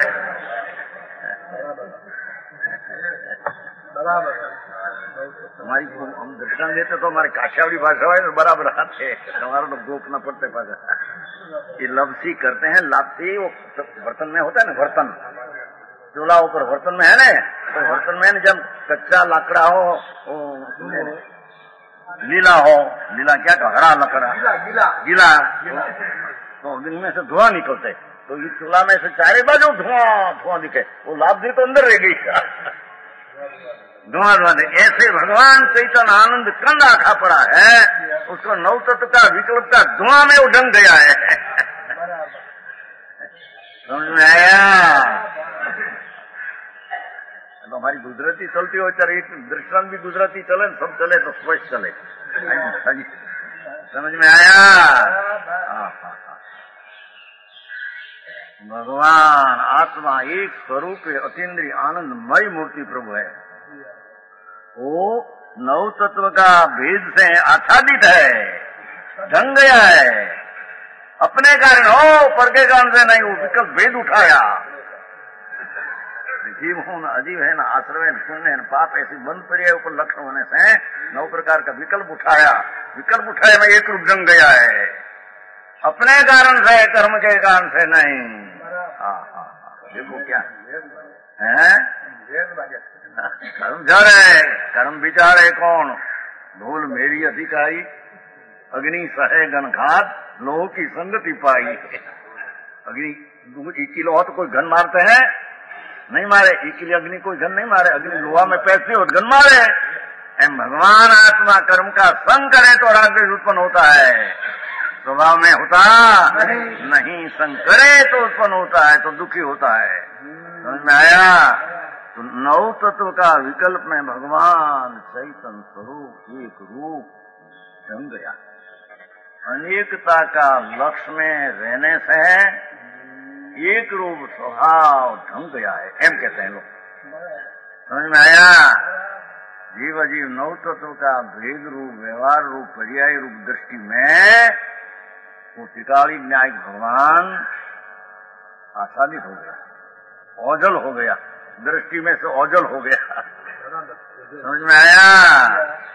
हमारी हम दृष्टान देते तो हमारे काठियावाड़ी भाषा है बराबर आते, हमारा लोग रोकना पड़ते पासा। ये लपसी करते हैं, लापसी वो बर्तन में होता है ना, बर्तन चूल्हा ऊपर बर्तन में है ना, तो बर्तन में जब कच्चा लाकड़ा हो, लीला क्या हरा लकड़ा गीला तो दिन में से धुआं निकलते, तो ये चूल्हा में से चारे बाजू धुआं धुआं दिखे, वो लाभ दी तो अंदर रह गई, धुआं धुआं। ऐसे भगवान चैतन्य आनंद कंद आखा पड़ा है, उसको नौ तत्व का विकल्प का धुआं में वो ढंग गया है। समझ में आया? तो हमारी गुजराती चलती हो, चाहे एक दृष्टांत भी गुजराती चले, सब चले तो स्पष्ट चले। समझ में आया? भगवान आत्मा एक स्वरूप अतीन्द्रिय आनंदमय मूर्ति प्रभु है। वो नौ तत्व का भेद से आच्छादित है, ढंग गया है, अपने कारण हो, पर के कारण से नहीं, वो विकल्प भेद उठाया। जीव हूं न अजीव है, न आश्रय है, न पुण्य है, न पाप, ऐसी बंद पड़ी है ऊपर लक्षण होने से 9 प्रकार का विकल्प उठाया। विकल्प उठाया में एक रूप ढंग गया है, अपने कारण से, कर्म के कारण से नहीं। देखो क्या है, कर्म जड़े, कर्म विचारे कौन, धूल मेरी अधिकारी, अग्नि सहे घनघात, लोह की संगति पाई। अग्नि 1 किलो हो तो कोई घन मारते हैं? नहीं मारे। 1 किलो अग्नि कोई घन नहीं मारे, अग्नि लोहा में पैसे हो घन मारे। एम भगवान आत्मा कर्म का संग करे तो राग द्वेष उत्पन्न होता है, स्वभाव में होता नहीं। संग करे तो उत्पन्न होता है, तो दुखी होता है। समझ में आया? तो 9 तत्व का विकल्प में भगवान चैतन्य स्वरूप एक रूप ढंग गया। अनेकता का लक्ष्य में रहने से एक रूप स्वभाव ढंग गया है, एम कहते हैं लोग। समझ में आया? जीव अजीव 9 तत्व का भेद रूप, व्यवहार रूप, पर्याय रूप दृष्टि में वो त्रिकाली न्यायिक भगवान आच्छादित हो गया, ओझल हो गया, दृष्टि में से ओझल हो गया। समझ में आया?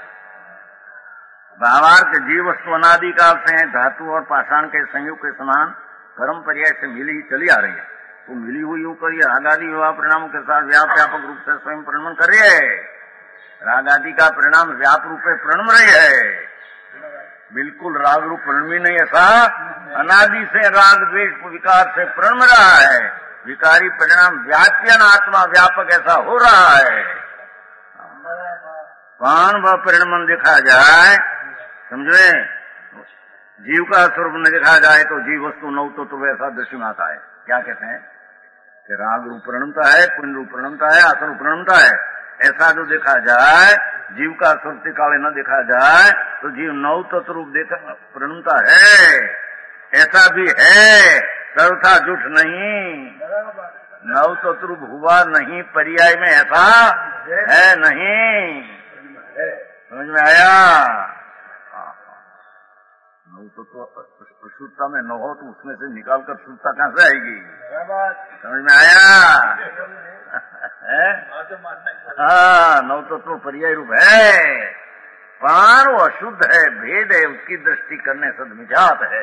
व्यवहार के जीव वस्तु अनादि काल से धातु और पाषाण के संयोग के समान कर्म पर्याय से मिली ही चली आ रही है। तो मिली हुई यूं करिए, राग आदि विवाह परिणामों के साथ व्यापक रूप से स्वयं परिणमन कर रही है। राग आदि का परिणाम व्याप रूप में प्रणम रही है, बिल्कुल राग रूप प्रणमी नहीं। ऐसा अनादि से राग द्वेष विकार से प्रणम रहा है, विकारी परिणाम व्याप्यन आत्मा व्यापक ऐसा हो रहा है। पान व परिणमन देखा जाए, समझे, जीव का स्वरूप न देखा जाए तो जीव वस्तु 9 तत्व ऐसा दृश्य में आता है। क्या कहते हैं कि राग रूप प्रणमता है, पुण्य रूप प्रणमता है, आसन रूप प्रणमता है। ऐसा जो देखा जाए, जीव का स्वरूप काले न देखा जाए तो जीव 9 तत्व रूप देखा प्रणमता है, ऐसा भी है, सर्वथा झूठ नहीं। 9 तत्व रूप हुआ नहीं, पर्याय में ऐसा है नहीं। समझ में आया? 9 तत्व शुद्धता में न हो तो उसमें से निकालकर शुद्धता कहां से आएगी? समझ में आया? हाँ, 9 तत्व पर्याय रूप है, पर वो अशुद्ध है, भेद है, उसकी दृष्टि करने से मिजात है।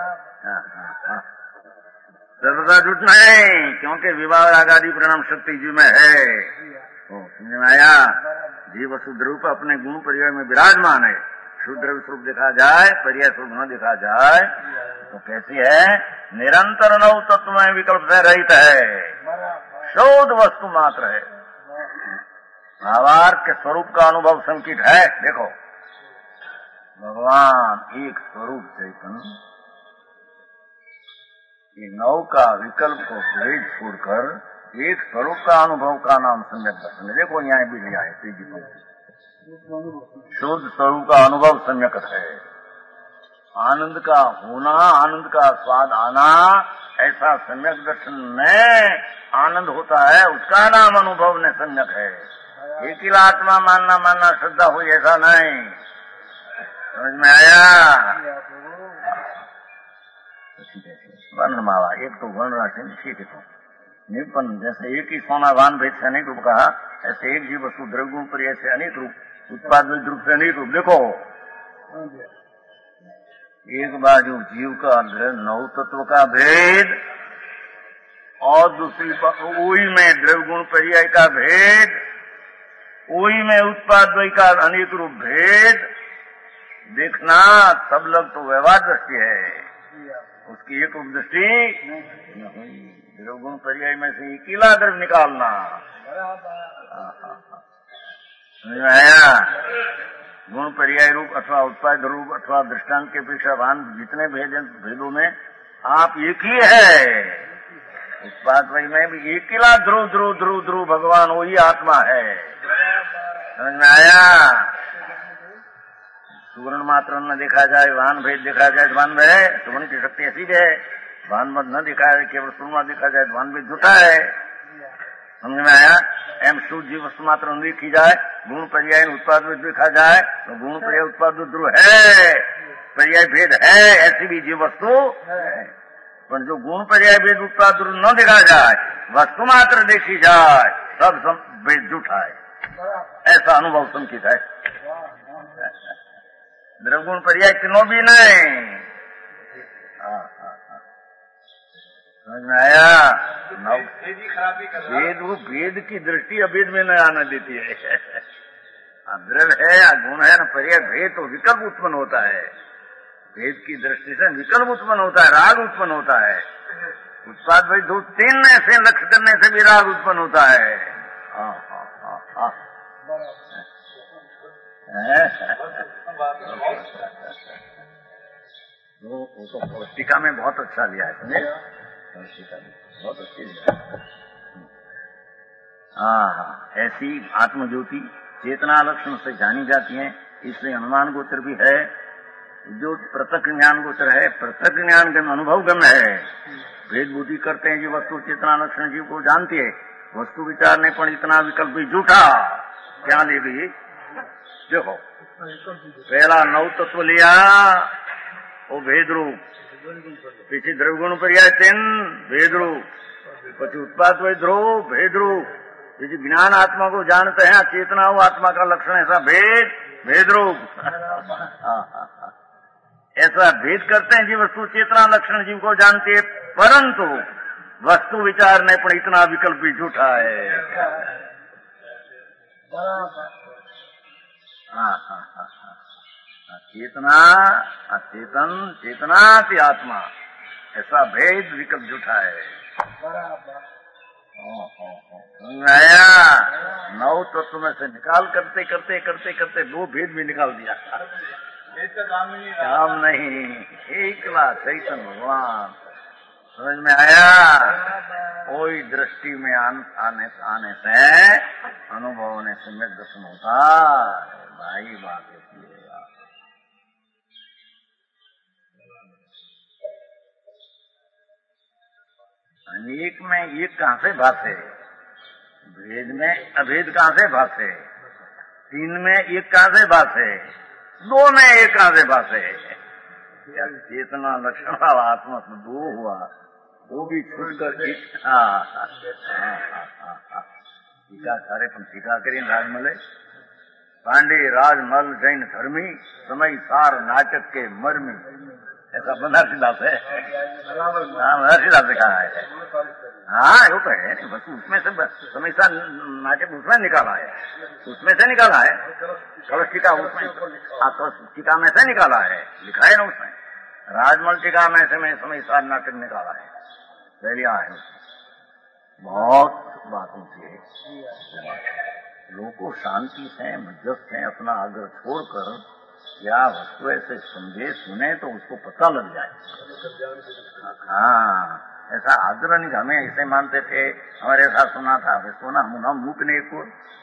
सर्वदा झूठ नहीं, क्योंकि विवाह राग आदि परिणाम शक्ति जीव में है। समझ में आया? जीव शुद्ध रूप अपने गुण पर्याय में विराजमान है। शुद्ध स्वरूप देखा जाए, पर्याय स्वरूप न देखा जाए तो कैसी है? निरंतर 9 तत्व में विकल्प से रहित है, शोध वस्तु मात्र है। भावार्थ के स्वरूप का अनुभव संकित है। देखो, भगवान एक स्वरूप चैतन्य, ये 9 का विकल्प को भेद छोड़कर एक स्वरूप का अनुभव का नाम सम्यक दर्शन है। देखो यहाँ भी लिया है, तीजी पंक्ति, शुद्ध स्वरूप का अनुभव सम्यक है। आनंद का होना, आनंद का स्वाद आना, ऐसा सम्यक दर्शन में आनंद होता है, उसका नाम अनुभव ने सम्यक है। एक ही आत्मा मानना श्रद्धा हुई, ऐसा नहीं। समझ में आया? वर्णमाला एक तो वर्ण राशि ठीक है, तो निपन जैसे एक ही सोना वान भेद से अनेक रूप कहा, ऐसे एक जीव वस्तु द्रव्य गुण पर ऐसे अनेक रूप, उत्पाद रूप से अनेक रूप। देखो, एक बाजू जीव का 9 तत्व का भेद और दूसरी वही में द्रव्य गुण पर्याय का भेद, वही में उत्पाद द्वय का अनेक रूप भेद देखना, सब लोग तो व्यवहार दृष्टि है। उसकी एक उपदृष्टि न हुई। द्रव्य गुण पर्याय में से अकेला द्रव्य निकालना। समझ में आया? गुण पर्याय रूप अथवा उत्पाद रूप अथवा दृष्टांत के अपेक्षा भान जितने भेदों में आप एक ही है। उत्पाद वही में भी अकेला ध्रुव ध्रुव ध्रुव ध्रुव भगवान वही आत्मा है। समझ में आया? सुवर्ण मात्र न देखा जाए, वाहन भेद देखा जाए, वाहन में है। सुवर्ण की शक्ति ऐसी भी है, वाहन मत न दिखा जाए, केवल सुवर्ण देखा जाए, वाहन भेद झूठा है। समझ में आया? एम शुद्ध जीव वस्तु मात्र न देखी जाए, गुण पर्याय उत्पाद भेद देखा जाए तो गुण पर्याय उत्पाद ध्रुव है, पर्याय भेद है, ऐसी भी जीव वस्तु है। पर जो गुण पर्याय भेद उत्पाद ध्रुव न देखा जाए, वस्तु मात्र देखी जाए, सब भेद झूठा है। ऐसा अनुभव संकित है। द्रव्य गुण पर्याय तीनों भी नहीं। समझ में आया? भेद की दृष्टि अभेद में न आने देती है। द्रव्य है या गुण है न पर्याय भेद तो विकल्प उत्पन्न होता है। भेद की दृष्टि से विकल्प उत्पन्न होता है, राग उत्पन्न होता है। उत्पाद भाई दो तीन ऐसे लक्ष्य करने से भी राग उत्पन्न होता है। वो तो पौष्टिका में बहुत अच्छा लिया है, समझे? बहुत अच्छी लिया। ऐसी आत्मज्योति चेतना लक्षण से जानी जाती है, इसलिए अनुमान गोचर भी है। जो प्रत्यक्ष ज्ञान गोचर है, प्रत्यक्ष ज्ञान के अनुभव गम्य है। भेद बुद्धि करते हैं, जो वस्तु चेतना लक्षण जीव को जानती है, वस्तु विचार ने पर इतना विकल्प भी झूठा। क्या ले गई? देखो, पहला नौ तत्व लिया, वो भेद रूप, पीछे द्रव्य गुण पर्याय तीन भेद रूप, पीछे उत्पाद वही ध्रुव भेद रूप, पीछे ज्ञान आत्मा को जानते हैं, चेतना हो आत्मा का लक्षण ऐसा भेद रूप। ऐसा भेद करते हैं जीव वस्तु चेतना लक्षण जीव को जानती है, परंतु वस्तु विचार नहीं पर इतना विकल्प भी झूठा है। चेतना अचेतन, चेतना से आत्मा, ऐसा भेद विकल्प झूठा है। नया नौ तत्व में से निकाल करते करते करते करते दो भेद भी निकाल दिया। काम नहीं, एकला चैतन्य भगवान। समझ में आया? कोई दृष्टि में आने से अनुभव होने से सम्यक दर्शन होता। भाई बात होती है। एक में एक कहां से भाषे, भेद में अभेद कहां से भाषे, तीन में एक कहां से भाषे, दो में एक कहां से भाषे। चेतना लक्षण वाला आत्मा में दो हुआ, वो भी छूटकर एक। टीका सारे पण टीका करिए राजमले। पांडे राजमल जैन धर्मी, समय सार नाटक के मर्मी, ऐसा बनारसीदास है। बनारसीदास ने कहा है। हाँ, वो तो है, बस उसमें से समय सार नाटक उसमें निकाला है, उसमें से निकाला है। कलश टीका उसमें, कलश टीका में से निकाला है, लिखा है ना उसमें। राजमल टीका में से समय सार नाटक निकाला है, पहलिया है उसमें। बहुत बात होती है। लोगों को शांति से मध्यस्थ से अपना आग्रह छोड़कर क्या वस्तु ऐसे समझे सुने तो उसको पता लग जाए। हाँ, ऐसा आग्रह नहीं। हमें ऐसे मानते थे, हमारे साथ सुना था, सुना हम मुकने को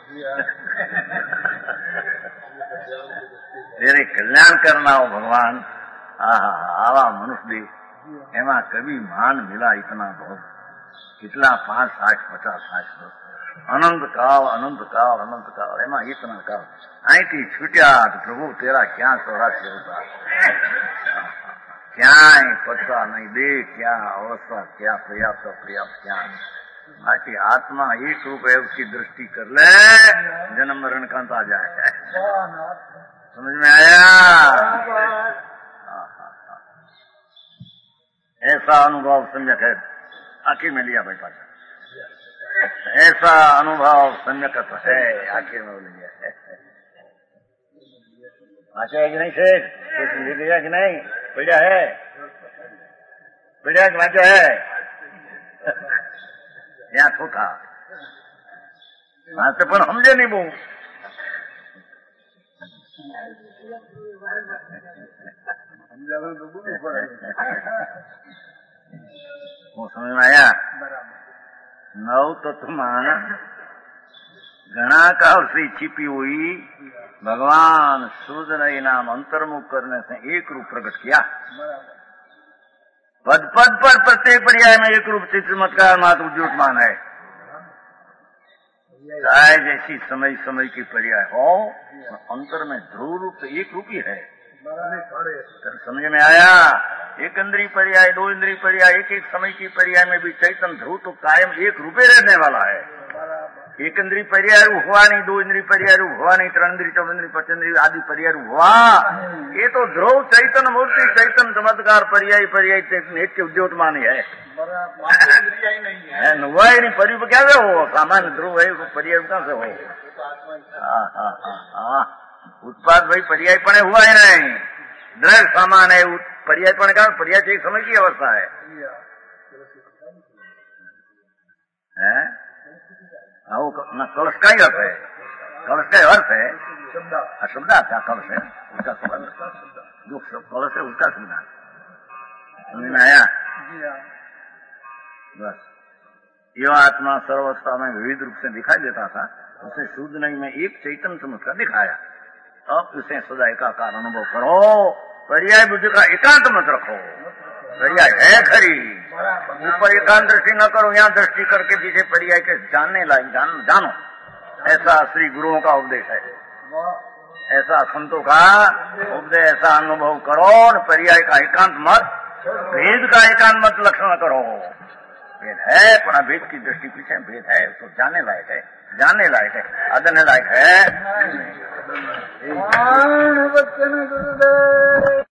तेरे कल्याण करना हो भगवान। आवा मनुष्य दे एमा कभी मान मिला इतना बहुत, कितना 5, 60, 50, 60 अनंत काल एमा इतना काल आई छूटिया तो प्रभु तेरा क्या 84 होता, क्या पता नहीं दे, क्या अवस्था, क्या पर्याप्त अपर्याप्त, क्या बाकी आत्मा एक रूप है, उसकी दृष्टि कर ले, जन्म मरण का अंत आ जाए। समझ में आया? ऐसा अनुभव सम्यक है, आखिर में लिया भाई पाचा, ऐसा अनुभव सम्यक है, आखिर में लिया है। आचा है कि नहीं शेख? ले लिया कि नहीं? बढ़िया है। पर्याय वाक्य है यहाँ तो था तो पण समझे नहीं वो समझ में आया। नव तो तुमान घना काल से छिपी हुई भगवान सूर्य नाम अंतर्मुख करने से एक रूप प्रकट किया। पद पद पर प्रत्येक पर्याय में एक रूप से चमत्कार मात्र उद्योगमान है। चाहे जैसी समय समय की पर्याय हो अंतर में ध्रुव रूप से एक रूप ही है। समझ में आया। एक इंद्रिय पर्याय दो इंद्रिय पर्याय एक एक समय की पर्याय में भी चैतन्य ध्रुव तो कायम एक रूपे रहने वाला है। एक इंद्रिय पर्याय हुआ नहीं, दो इंद्रिय पर्याय हुआ नहीं, तीन इंद्रिय चौदह इंद्रिय पंच इंद्रिय आदि पर्याय हुआ। ये तो ध्रुव चैतन्य मूर्ति चैतन्य चमत्कार पर्याय पर्याय नित्य उद्योतमान है। हुआ ही नहीं पर्याय क्या से हो, सामान्य ध्रुव है पर्याय कहाँ से हो। उत्पाद भाई पर्याय पण हुआ ही नहीं, दृढ़ सामान है। पर्याय पण का पर्याय एक समय की अवस्था है। कलश का ही अर्थ है, कलश का अर्थ है शब्द आता कलश है उसका संबंध, जो कलश है उसका संबंध। समझ में आया। बस यो आत्मा सर्वस्था में विविध रूप से दिखाई देता था, उसे शुद्ध नहीं में एक चैतन्य चमत्कार दिखाया। अब उसे सदा एकाकार अनुभव करो, पर्याय बुद्धि का एकांत मत रखो। पर्याय है खरी, ऊपर एकांत दृष्टि न करो, यहाँ दृष्टि करके पीछे पर्याय के जानने लायक जानो। ऐसा श्री गुरुओं का उपदेश है, ऐसा संतों का उपदेश, ऐसा अनुभव करो। पर्याय का एकांत मत, भेद का एकांत मत लक्षण करो। भेद है पर भेद की दृष्टि पीछे भेद है तो जानने लायक है, जानने लायक है, अदन्य लायक है।